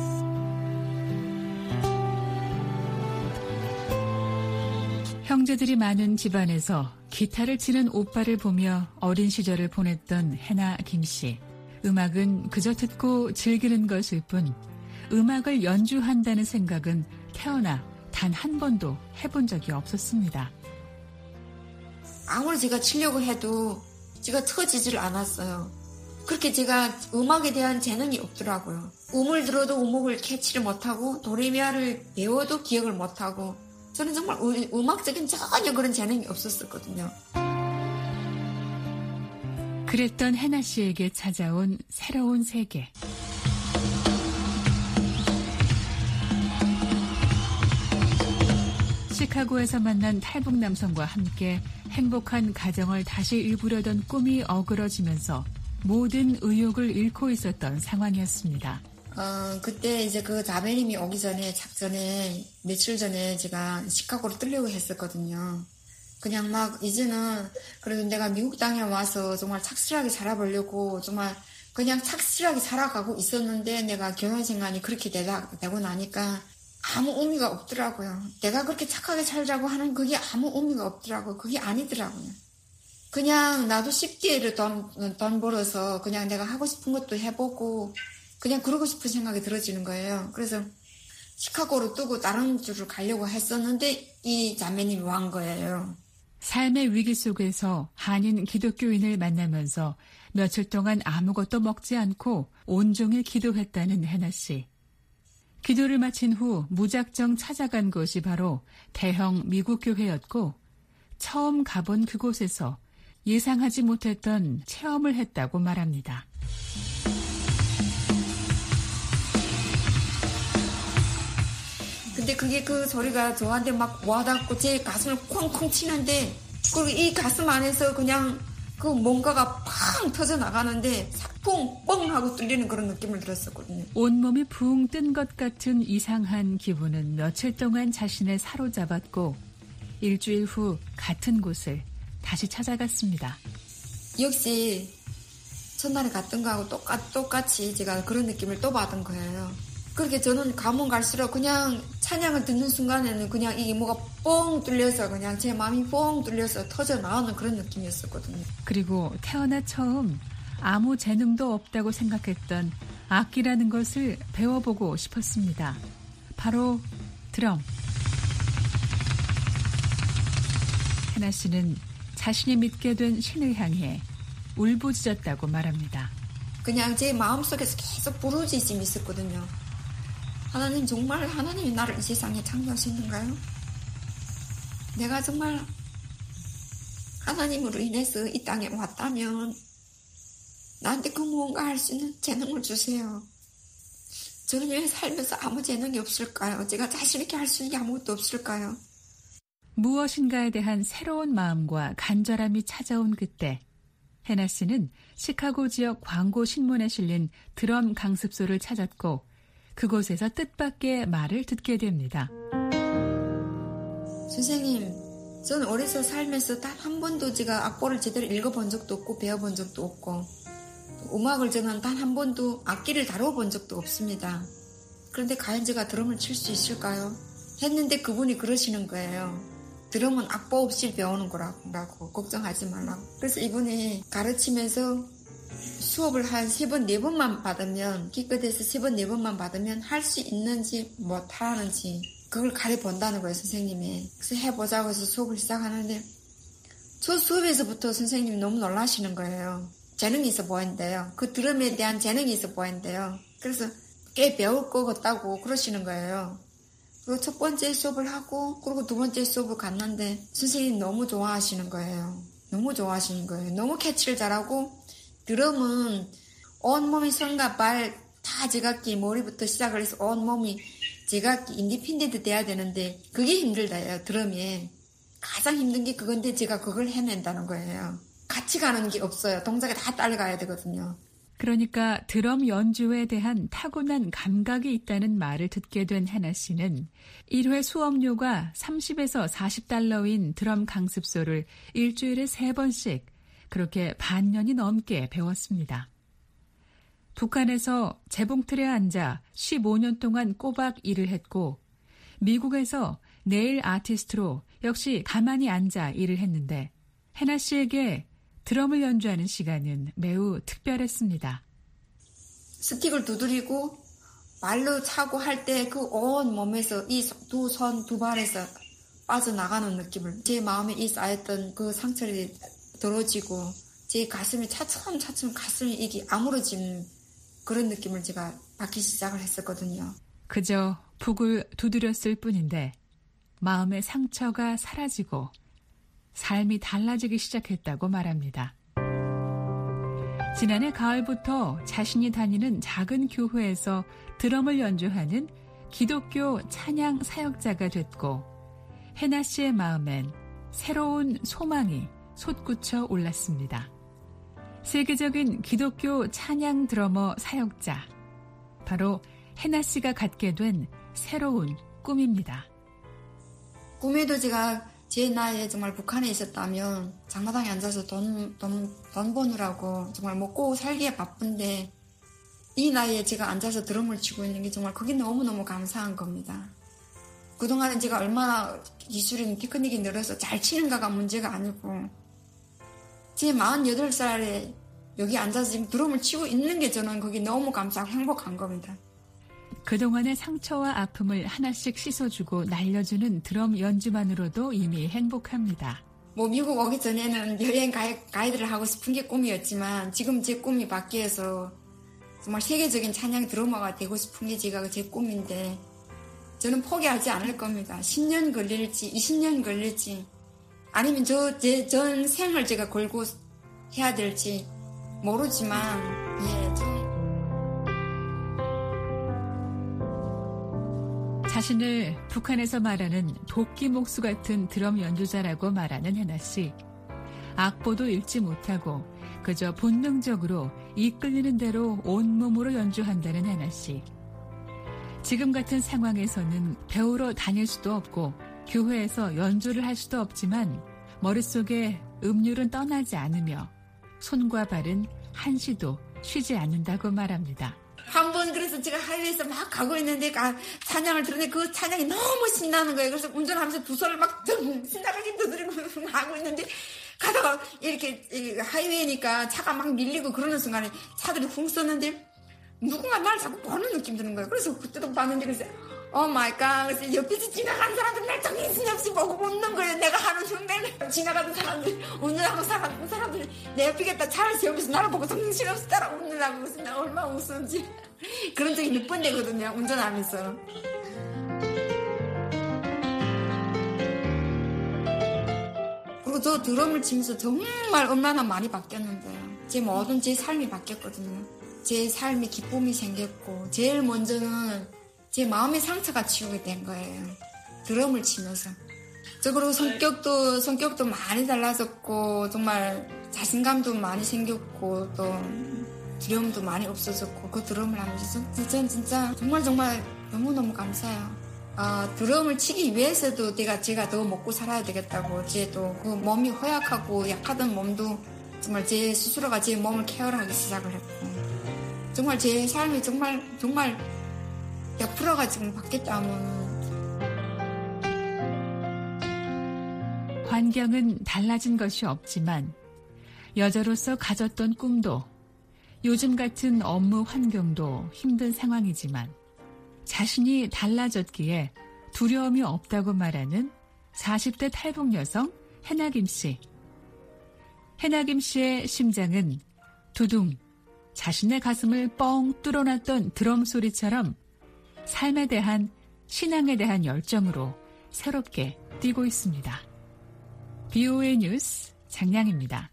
형제들이 많은 집안에서 기타를 치는 오빠를 보며 어린 시절을 보냈던 해나 김씨. 음악은 그저 듣고 즐기는 것일 뿐 음악을 연주한다는 생각은 태어나 단 한 번도 해본 적이 없었습니다. 아무리 제가 치려고 해도 제가 터지질 않았어요. 그렇게 제가 음악에 대한 재능이 없더라고요. 음을 들어도 음악을 캐치를 못하고 도레미아를 배워도 기억을 못하고 저는 정말 음악적인 전혀 그런 재능이 없었었거든요. 그랬던 해나 씨에게 찾아온 새로운 세계. 시카고에서 만난 탈북 남성과 함께 행복한 가정을 다시 이루려던 꿈이 어그러지면서 모든 의욕을 잃고 있었던 상황이었습니다. 어, 그때 이제 그 자매님이 오기 전에 작전에 며칠 전에 제가 시카고로 뜨려고 했었거든요. 그냥 막 이제는 그래도 내가 미국 땅에 와서 정말 착실하게 살아보려고 정말 그냥 착실하게 살아가고 있었는데 내가 경영생활이 그렇게 되다, 되고 나니까 아무 의미가 없더라고요. 내가 그렇게 착하게 살자고 하는 그게 아무 의미가 없더라고요. 그게 아니더라고요. 그냥 나도 쉽게 돈, 돈 벌어서 그냥 내가 하고 싶은 것도 해보고 그냥 그러고 싶은 생각이 들어지는 거예요. 그래서 시카고로 뜨고 다른 주를 가려고 했었는데 이 자매님이 완 거예요. 삶의 위기 속에서 한인 기독교인을 만나면서 며칠 동안 아무것도 먹지 않고 온종일 기도했다는 해나 씨. 기도를 마친 후 무작정 찾아간 곳이 바로 대형 미국 교회였고 처음 가본 그곳에서 예상하지 못했던 체험을 했다고 말합니다. 근데 그게 그 소리가 저한테 막 와닿고 제 가슴을 콩콩 치는데 그리고 이 가슴 안에서 그냥 그 뭔가가 팡 터져 나가는데 punk뻥 하고 뚫리는 그런 느낌을 들었었거든요. 온몸이 붕 뜬 것 같은 이상한 기분은 며칠 동안 자신을 사로잡았고 일주일 후 같은 곳을 다시 찾아갔습니다. 역시 첫날에 갔던 거하고 똑같, 똑같이 제가 그런 느낌을 또 받은 거예요. 그렇게 저는 가면 갈수록 그냥 찬양을 듣는 순간에는 그냥 이게 뭐가 뻥 뚫려서 그냥 제 마음이 뻥 뚫려서 터져 나오는 그런 느낌이었었거든요. 그리고 태어나 처음 아무 재능도 없다고 생각했던 악기라는 것을 배워보고 싶었습니다. 바로 드럼. 해나 씨는 자신이 믿게 된 신을 향해 울부짖었다고 말합니다. 그냥 제 마음속에서 계속 부르짖음이 있었거든요. 하나님, 정말 하나님이 나를 이 세상에 창조하셨는가요? 내가 정말 하나님으로 인해서 이 땅에 왔다면 나한테 그 무언가 할 수 있는 재능을 주세요. 저는 왜 살면서 아무 재능이 없을까요? 제가 자신 있게 할 수 있는 게 아무것도 없을까요? 무엇인가에 대한 새로운 마음과 간절함이 찾아온 그때 해나 씨는 시카고 지역 광고 신문에 실린 드럼 강습소를 찾았고 그곳에서 뜻밖의 말을 듣게 됩니다. 선생님, 저는 어려서 살면서 단 한 번도 제가 악보를 제대로 읽어본 적도 없고 배워본 적도 없고 음악을 저는 단 한 번도 악기를 다뤄본 적도 없습니다. 그런데 과연 제가 드럼을 칠 수 있을까요? 했는데 그분이 그러시는 거예요. 드럼은 악보 없이 배우는 거라고 라고, 걱정하지 말라고. 그래서 이분이 가르치면서 수업을 한 세 번, 네 번만 받으면, 기껏해서 세 번, 네 번만 받으면 할 수 있는지 못하는지 그걸 가려본다는 거예요, 선생님이. 그래서 해보자고 해서 수업을 시작하는데 저 수업에서부터 선생님이 너무 놀라시는 거예요. 재능이 있어 보인대요. 그 드럼에 대한 재능이 있어 보인대요. 그래서 꽤 배울 것 같다고 그러시는 거예요. 그리고 첫 번째 수업을 하고 그리고 두 번째 수업을 갔는데 선생님이 너무 좋아하시는 거예요. 너무 좋아하시는 거예요. 너무 캐치를 잘하고 드럼은 온몸이 손과 발 다 제각기, 머리부터 시작을 해서 온몸이 제각기 인디펜던트 돼야 되는데 그게 힘들다요. 드럼이 가장 힘든 게 그건데 제가 그걸 해낸다는 거예요. 같이 가는 게 없어요. 동작에 다 따라가야 되거든요. 그러니까 드럼 연주에 대한 타고난 감각이 있다는 말을 듣게 된 해나 씨는 일 회 수업료가 삼십에서 사십 달러인 드럼 강습소를 일주일에 세 번씩 그렇게 반년이 넘게 배웠습니다. 북한에서 재봉틀에 앉아 십오 년 동안 꼬박 일을 했고 미국에서 네일 아티스트로 역시 가만히 앉아 일을 했는데 해나 씨에게 드럼을 연주하는 시간은 매우 특별했습니다. 스틱을 두드리고 발로 차고 할 때 그 온 몸에서 이 두 손, 두 발에서 빠져나가는 느낌을 제 마음에 이 쌓였던 그 상처를 덜어지고 제 가슴이 차츰차츰 가슴이 이게 아물어지는 그런 느낌을 제가 받기 시작을 했었거든요. 그저 북을 두드렸을 뿐인데 마음의 상처가 사라지고 삶이 달라지기 시작했다고 말합니다. 지난해 가을부터 자신이 다니는 작은 교회에서 드럼을 연주하는 기독교 찬양 사역자가 됐고 해나 씨의 마음엔 새로운 소망이 솟구쳐 올랐습니다. 세계적인 기독교 찬양 드러머 사역자, 바로 해나 씨가 갖게 된 새로운 꿈입니다. 꿈에도 제가 제 나이에 정말 북한에 있었다면 장마당에 앉아서 돈, 돈, 돈 버느라고 정말 먹고 살기에 바쁜데 이 나이에 제가 앉아서 드럼을 치고 있는 게 정말 그게 너무너무 감사한 겁니다. 그동안은 제가 얼마나 기술이 테크닉이 늘어서 잘 치는가가 문제가 아니고 제 마흔여덟 살에 여기 앉아서 지금 드럼을 치고 있는 게 저는 그게 너무 감사하고 행복한 겁니다. 그동안의 상처와 아픔을 하나씩 씻어주고 날려주는 드럼 연주만으로도 이미 행복합니다. 뭐 미국 오기 전에는 여행 가이, 가이드를 하고 싶은 게 꿈이었지만 지금 제 꿈이 바뀌어서 정말 세계적인 찬양 드러머가 되고 싶은 게 제가 제 꿈인데 저는 포기하지 않을 겁니다. 십 년 걸릴지 이십 년 걸릴지 아니면 저 제 전 생을 제가 걸고 해야 될지 모르지만 예, 저... 자신을 북한에서 말하는 도끼 목수 같은 드럼 연주자라고 말하는 해나 씨. 악보도 읽지 못하고 그저 본능적으로 이끌리는 대로 온몸으로 연주한다는 해나 씨. 지금 같은 상황에서는 배우러 다닐 수도 없고 교회에서 연주를 할 수도 없지만 머릿속에 음률은 떠나지 않으며 손과 발은 한시도 쉬지 않는다고 말합니다. 한 번 그래서 제가 하이웨이에서 막 가고 있는데 찬양을 들었는데 그 찬양이 너무 신나는 거예요. 그래서 운전하면서 두 손을 막 신나게 두드리고 하고 있는데 가다가 이렇게 하이웨이니까 차가 막 밀리고 그러는 순간에 차들이 훅 쏘는데 누군가 나를 자꾸 보는 느낌 드는 거예요. 그래서 그때도 봤는데 그래서 오 마이 갓. 그래서 옆에서 지나가는 사람들 날 정신없이 보고 웃는 거예요. 내가 하는 흉내를 지나가는 사람들 운전하고 살아가는 사람들 내 옆에 있다 차를 세우면서 나를 보고 정신없이 따라 웃느라고 그래서 내가 얼마나 웃었는지 그런 적이 몇 번 되거든요. 운전하면서. 그리고 저 드럼을 치면서 정말 얼마나 많이 바뀌었는데요. 제 모든 제 삶이 바뀌었거든요. 제 삶에 기쁨이 생겼고 제일 먼저는 제 마음의 상처가 치우게 된 거예요. 드럼을 치면서. 저 그리고 성격도 성격도 많이 달라졌고 정말 자신감도 많이 생겼고 또 두려움도 많이 없어졌고 그 드럼을 하면서 저는 진짜 정말 정말 너무너무 감사해요. 어, 드럼을 치기 위해서도 내가 제가 더 먹고 살아야 되겠다고 제 또 그 몸이 허약하고 약하던 몸도 정말 제 스스로가 제 몸을 케어하기 시작을 했고 정말 제 삶이 정말 정말 백 퍼센트가 지금 바뀌었다면 환경은 달라진 것이 없지만 여자로서 가졌던 꿈도 요즘 같은 업무 환경도 힘든 상황이지만 자신이 달라졌기에 두려움이 없다고 말하는 사십 대 탈북 여성 해나김 씨. 해나김 씨의 심장은 두둥 자신의 가슴을 뻥 뚫어놨던 드럼 소리처럼 삶에 대한 신앙에 대한 열정으로 새롭게 뛰고 있습니다. 비오에이 뉴스 장량입니다.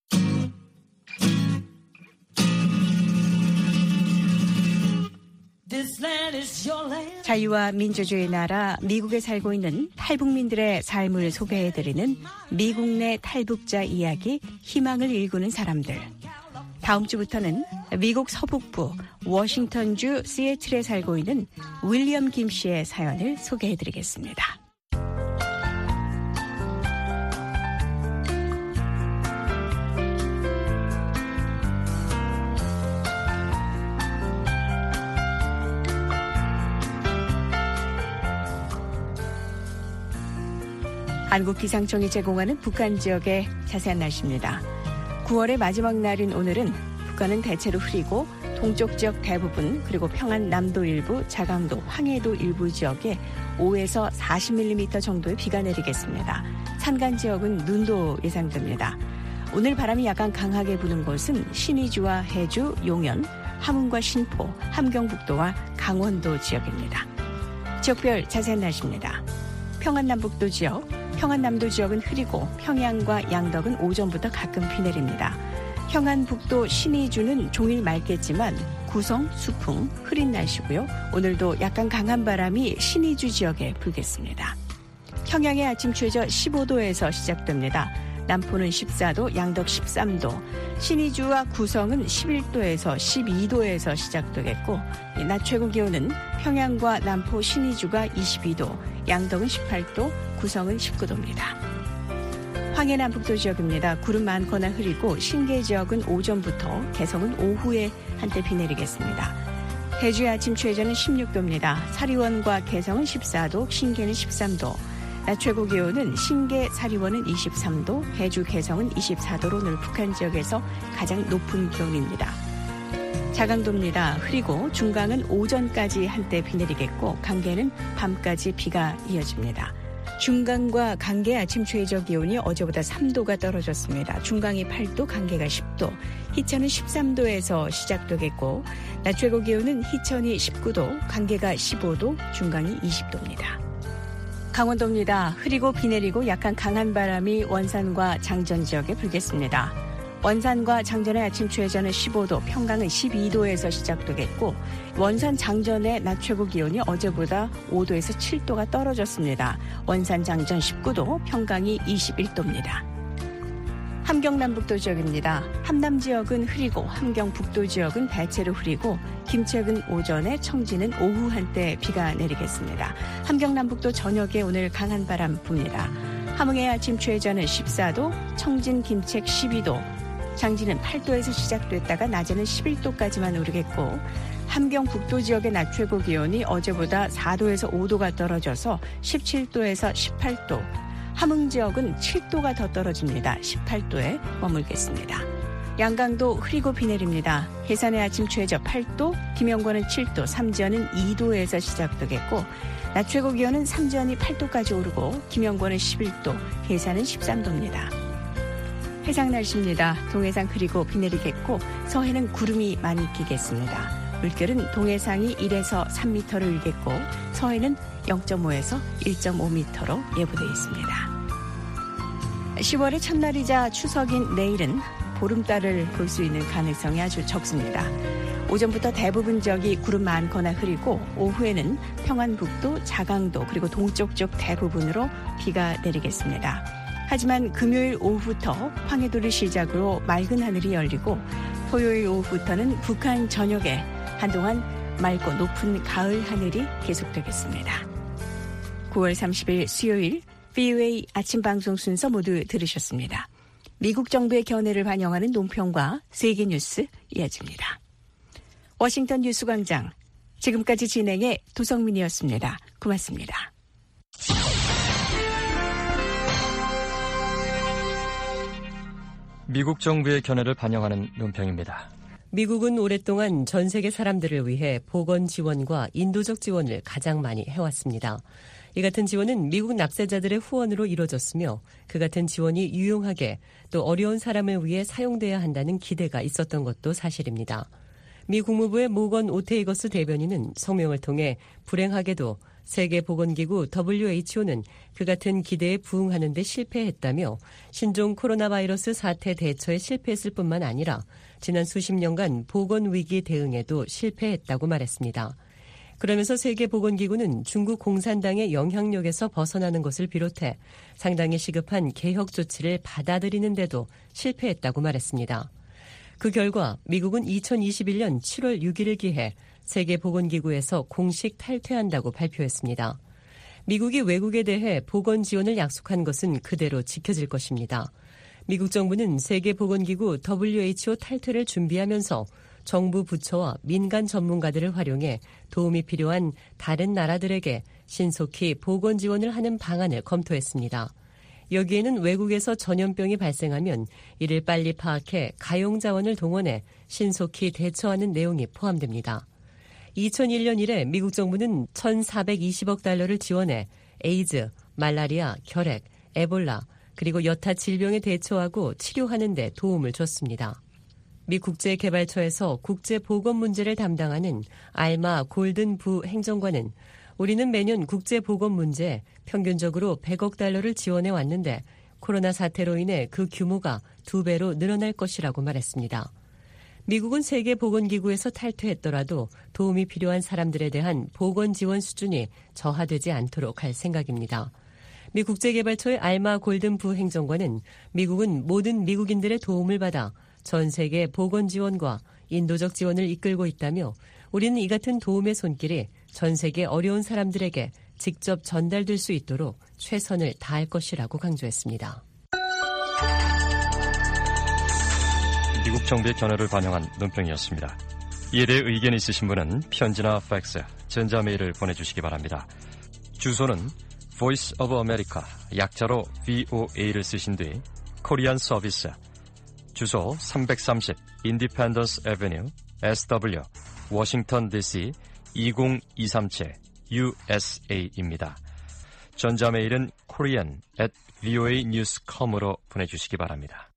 자유와 민주주의 나라 미국에 살고 있는 탈북민들의 삶을 소개해드리는 미국 내 탈북자 이야기 희망을 일구는 사람들. 다음 주부터는 미국 서북부 워싱턴주 시애틀에 살고 있는 윌리엄 김 씨의 사연을 소개해드리겠습니다. 한국기상청이 제공하는 북한 지역의 자세한 날씨입니다. 구월의 마지막 날인 오늘은 북한은 대체로 흐리고 동쪽 지역 대부분 그리고 평안 남도 일부, 자강도, 황해도 일부 지역에 오에서 사십 밀리미터 정도의 비가 내리겠습니다. 산간 지역은 눈도 예상됩니다. 오늘 바람이 약간 강하게 부는 곳은 신의주와 해주, 용연, 함흥과 신포, 함경북도와 강원도 지역입니다. 지역별 자세한 날씨입니다. 평안남북도 지역, 평안남도 지역은 흐리고 평양과 양덕은 오전부터 가끔 비 내립니다. 평안북도 신의주는 종일 맑겠지만 구성, 수풍, 흐린 날씨고요. 오늘도 약간 강한 바람이 신의주 지역에 불겠습니다. 평양의 아침 최저 십오 도에서 시작됩니다. 남포는 십사 도, 양덕 십삼 도, 신의주와 구성은 십일 도에서 십이 도에서 시작되겠고 낮 최고 기온은 평양과 남포, 신의주가 이십이 도, 양덕은 십팔 도, 구성은 십구 도입니다. 황해남북도 지역입니다. 구름 많거나 흐리고 신계 지역은 오전부터 개성은 오후에 한때 비 내리겠습니다. 해주의 아침 최저는 십육 도입니다. 사리원과 개성은 십사 도, 신계는 십삼 도, 낮 최고 기온은 신계, 사리원은 이십삼 도, 해주, 개성은 이십사 도로 오늘 북한 지역에서 가장 높은 기온입니다. 자강도입니다. 흐리고 중강은 오전까지 한때 비 내리겠고 강계는 밤까지 비가 이어집니다. 중강과 강계 아침 최저 기온이 어제보다 삼 도가 떨어졌습니다. 중강이 팔 도, 강계가 십 도, 희천은 십삼 도에서 시작되겠고 낮 최고 기온은 희천이 십구 도, 강계가 십오 도, 중강이 이십 도입니다. 강원도입니다. 흐리고 비 내리고 약간 강한 바람이 원산과 장전 지역에 불겠습니다. 원산과 장전의 아침 최저는 십오 도, 평강은 십이 도에서 시작되겠고 원산 장전의 낮 최고 기온이 어제보다 오 도에서 칠 도가 떨어졌습니다. 원산 장전 십구 도, 평강이 이십일 도입니다. 함경 남북도 지역입니다. 함남 지역은 흐리고 함경 북도 지역은 대체로 흐리고 김책은 오전에 청진은 오후 한때 비가 내리겠습니다. 함경 남북도 저녁에 오늘 강한 바람 붑니다. 함흥의 아침 최저는 십사 도, 청진 김책 십이 도, 장진은 팔 도에서 시작됐다가 낮에는 십일 도까지만 오르겠고 함경 북도 지역의 낮 최고 기온이 어제보다 사 도에서 오 도가 떨어져서 십칠 도에서 십팔 도, 함흥 지역은 칠 도가 더 떨어집니다. 십팔 도에 머물겠습니다. 양강도 흐리고 비 내립니다. 해산의 아침 최저 팔 도, 김영권은 칠 도, 삼지연은 이 도에서 시작되겠고 낮 최고 기온은 삼지연이 팔 도까지 오르고 김영권은 십일 도, 해산은 십삼 도입니다. 해상 날씨입니다. 동해상 흐리고 비 내리겠고 서해는 구름이 많이 끼겠습니다. 물결은 동해상이 일에서 삼 미터를 일겠고 서해는 영 점 오에서 일 점 오 미터로 예보되어 있습니다. 시월의 첫날이자 추석인 내일은 보름달을 볼 수 있는 가능성이 아주 적습니다. 오전부터 대부분 지역이 구름 많거나 흐리고 오후에는 평안북도, 자강도 그리고 동쪽 쪽 대부분으로 비가 내리겠습니다. 하지만 금요일 오후부터 황해도를 시작으로 맑은 하늘이 열리고 토요일 오후부터는 북한 전역에 한동안 맑고 높은 가을 하늘이 계속되겠습니다. 구월 삼십일 수요일 브이오에이 아침 방송 순서 모두 들으셨습니다. 미국 정부의 견해를 반영하는 논평과 세계 뉴스 이어집니다. 워싱턴 뉴스광장 지금까지 진행의 도성민이었습니다. 고맙습니다. 미국 정부의 견해를 반영하는 논평입니다. 미국은 오랫동안 전 세계 사람들을 위해 보건 지원과 인도적 지원을 가장 많이 해왔습니다. 이 같은 지원은 미국 납세자들의 후원으로 이루어졌으며 그 같은 지원이 유용하게 또 어려운 사람을 위해 사용돼야 한다는 기대가 있었던 것도 사실입니다. 미 국무부의 모건 오테이거스 대변인은 성명을 통해 불행하게도 세계보건기구 더블유에이치오는 그 같은 기대에 부응하는 데 실패했다며 신종 코로나 바이러스 사태 대처에 실패했을 뿐만 아니라 지난 수십 년간 보건위기 대응에도 실패했다고 말했습니다. 그러면서 세계보건기구는 중국 공산당의 영향력에서 벗어나는 것을 비롯해 상당히 시급한 개혁 조치를 받아들이는데도 실패했다고 말했습니다. 그 결과 미국은 이천이십일 년 칠월 육일을 기해 세계보건기구에서 공식 탈퇴한다고 발표했습니다. 미국이 외국에 대해 보건 지원을 약속한 것은 그대로 지켜질 것입니다. 미국 정부는 세계보건기구 더블유에이치오 탈퇴를 준비하면서 정부 부처와 민간 전문가들을 활용해 도움이 필요한 다른 나라들에게 신속히 보건 지원을 하는 방안을 검토했습니다. 여기에는 외국에서 전염병이 발생하면 이를 빨리 파악해 가용 자원을 동원해 신속히 대처하는 내용이 포함됩니다. 이천일 년 이래 미국 정부는 천사백이십억 달러를 지원해 에이즈, 말라리아, 결핵, 에볼라 그리고 여타 질병에 대처하고 치료하는 데 도움을 줬습니다. 미 국제개발처에서 국제보건 문제를 담당하는 알마 골든 부 행정관은 우리는 매년 국제보건 문제에 평균적으로 백억 달러를 지원해 왔는데 코로나 사태로 인해 그 규모가 두 배로 늘어날 것이라고 말했습니다. 미국은 세계보건기구에서 탈퇴했더라도 도움이 필요한 사람들에 대한 보건 지원 수준이 저하되지 않도록 할 생각입니다. 미 국제개발처의 알마 골든 부 행정관은 미국은 모든 미국인들의 도움을 받아 전 세계 보건 지원과 인도적 지원을 이끌고 있다며 우리는 이 같은 도움의 손길이 전 세계 어려운 사람들에게 직접 전달될 수 있도록 최선을 다할 것이라고 강조했습니다. 미국 정부의 견해를 반영한 논평이었습니다. 이에 대해 의견이 있으신 분은 편지나 팩스, 전자메일을 보내주시기 바랍니다. 주소는 Voice of America, 약자로 브이오에이를 쓰신 뒤 코리안 서비스, 주소 삼백삼십 Independence Avenue, 에스더블유, 워싱턴 디씨 이공이삼칠 유에스에이입니다. 전자메일은 korean at voa news dot com으로 보내주시기 바랍니다.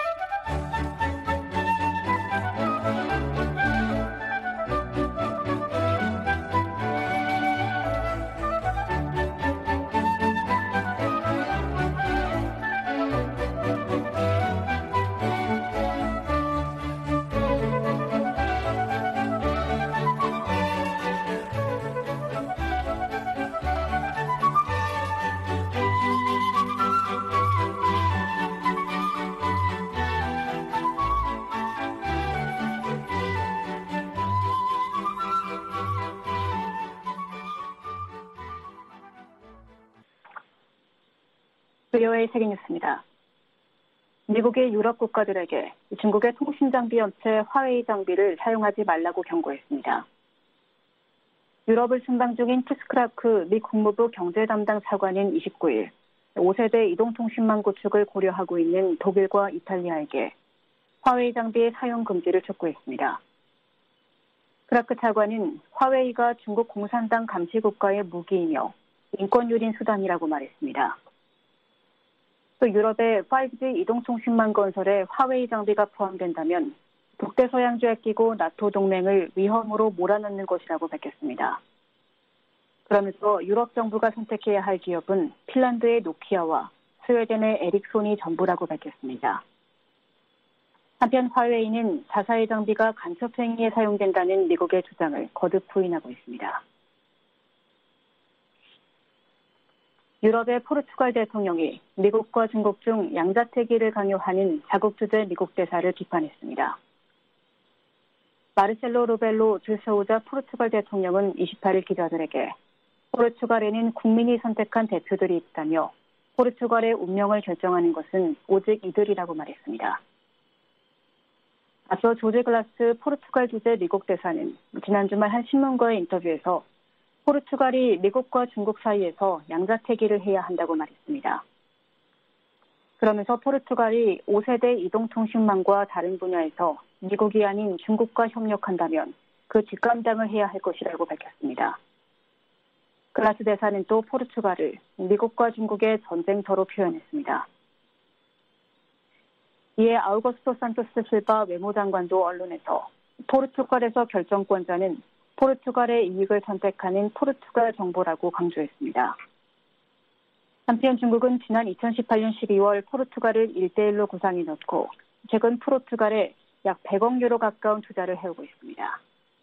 브이오에이 세계뉴스입니다. 미국이 유럽 국가들에게 중국의 통신장비 업체 화웨이 장비를 사용하지 말라고 경고했습니다. 유럽을 순방 중인 키스크라크 미 국무부 경제 담당 차관은 이십구일 오 세대 이동통신망 구축을 고려하고 있는 독일과 이탈리아에게 화웨이 장비의 사용 금지를 촉구했습니다. 크라크 차관은 화웨이가 중국 공산당 감시국가의 무기이며 인권유린 수단이라고 말했습니다. 또 유럽의 파이브지 이동통신망 건설에 화웨이 장비가 포함된다면 북대서양조약 기구 나토 동맹을 위험으로 몰아넣는 것이라고 밝혔습니다. 그러면서 유럽 정부가 선택해야 할 기업은 핀란드의 노키아와 스웨덴의 에릭손이 전부라고 밝혔습니다. 한편 화웨이는 자사의 장비가 간첩 행위에 사용된다는 미국의 주장을 거듭 부인하고 있습니다. 유럽의 포르투갈 대통령이 미국과 중국 중 양자태기를 강요하는 자국 주재 미국 대사를 비판했습니다. 마르셀로 루벨로 드소우자 포르투갈 대통령은 이십팔일 기자들에게 포르투갈에는 국민이 선택한 대표들이 있다며 포르투갈의 운명을 결정하는 것은 오직 이들이라고 말했습니다. 앞서 조지 글라스 포르투갈 주재 미국 대사는 지난 주말 한 신문과의 인터뷰에서 포르투갈이 미국과 중국 사이에서 양자태기를 해야 한다고 말했습니다. 그러면서 포르투갈이 오 세대 이동통신망과 다른 분야에서 미국이 아닌 중국과 협력한다면 그 뒷감당을 해야 할 것이라고 밝혔습니다. 글라스 대사는 또 포르투갈을 미국과 중국의 전쟁터로 표현했습니다. 이에 아우거스토 산토스 실바 외무장관도 언론에서 포르투갈에서 결정권자는 포르투갈의 이익을 선택하는 포르투갈 정부라고 강조했습니다. 한편 중국은 지난 이천십팔년 십이월 포르투갈을 일 대 일로 구상해 넣고 최근 포르투갈에 약 백억 유로 가까운 투자를 해오고 있습니다.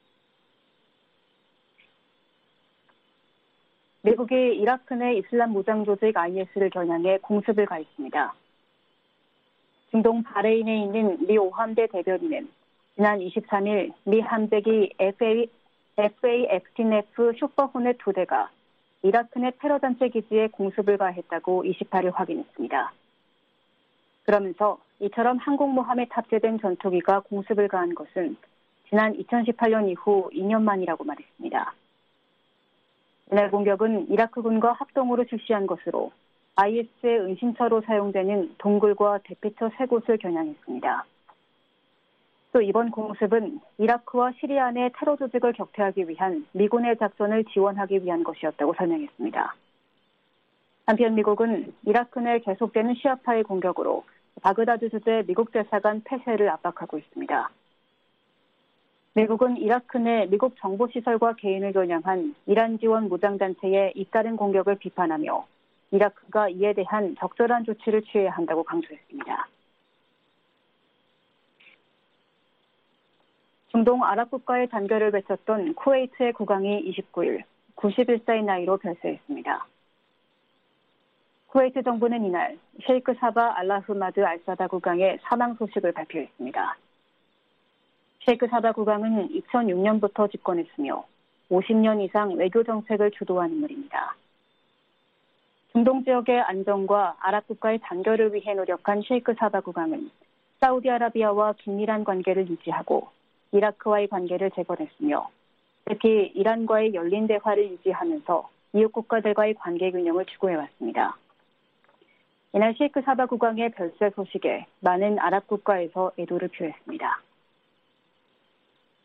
미국이 이라크 내 이슬람 무장 조직 아이에스를 겨냥해 공습을 가했습니다. 중동 바레인에 있는 미 오함대 대변인은 지난 이십삼일 미 함대기 에프에이 에프에이에프티에프 슈퍼호넷 두 대가 이라크 내 테러단체 기지에 공습을 가했다고 이십팔일 확인했습니다. 그러면서 이처럼 항공모함에 탑재된 전투기가 공습을 가한 것은 지난 이천십팔년 이후 이 년 만이라고 말했습니다. 이날 공격은 이라크군과 합동으로 실시한 것으로 아이에스의 은신처로 사용되는 동굴과 대피처 세 곳을 겨냥했습니다. 또 이번 공습은 이라크와 시리아 내 테러 조직을 격퇴하기 위한 미군의 작전을 지원하기 위한 것이었다고 설명했습니다. 한편 미국은 이라크 내 계속되는 시아파의 공격으로 바그다드 주재 미국 대사관 폐쇄를 압박하고 있습니다. 미국은 이라크 내 미국 정보시설과 개인을 겨냥한 이란 지원 무장단체의 잇따른 공격을 비판하며 이라크가 이에 대한 적절한 조치를 취해야 한다고 강조했습니다. 중동 아랍 국가의 단결을 외쳤던 쿠웨이트의 국왕이 이십구일 구십일 세의 나이로 별세했습니다. 쿠웨이트 정부는 이날 셰이크 사바 알라흐마드 알사다 국왕의 사망 소식을 발표했습니다. 셰이크 사바 국왕은 이천육년부터 집권했으며 오십 년 이상 외교 정책을 주도한 인물입니다. 중동 지역의 안정과 아랍 국가의 단결을 위해 노력한 셰이크 사바 국왕은 사우디아라비아와 긴밀한 관계를 유지하고 이라크와의 관계를 재건했으며 특히 이란과의 열린 대화를 유지하면서 이웃 국가들과의 관계 균형을 추구해왔습니다. 이날 셰이크 사바 국왕의 별세 소식에 많은 아랍 국가에서 애도를 표했습니다.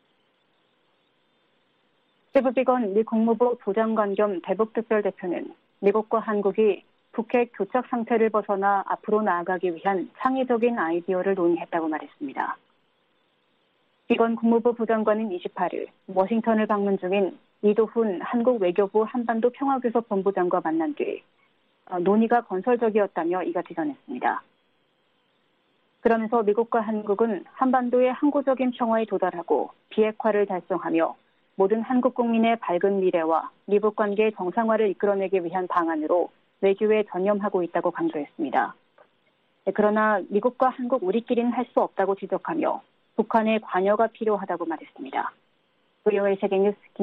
스티브 비건 미 국무부 부장관 겸 대북특별대표는 미국과 한국이 북핵 교착 상태를 벗어나 앞으로 나아가기 위한 창의적인 아이디어를 논의했다고 말했습니다. 이건 국무부 부장관은 이십팔일 워싱턴을 방문 중인 이도훈 한국 외교부 한반도 평화교섭 본부장과 만난 뒤 논의가 건설적이었다며 이같이 전했습니다. 그러면서 미국과 한국은 한반도의 항구적인 평화에 도달하고 비핵화를 달성하며 모든 한국 국민의 밝은 미래와 미북 관계의 정상화를 이끌어내기 위한 방안으로 외교에 전념하고 있다고 강조했습니다. 그러나 미국과 한국 우리끼리는 할 수 없다고 지적하며 북한의 관여가 필요하다고 말했습니다. 브이오에이 세계뉴스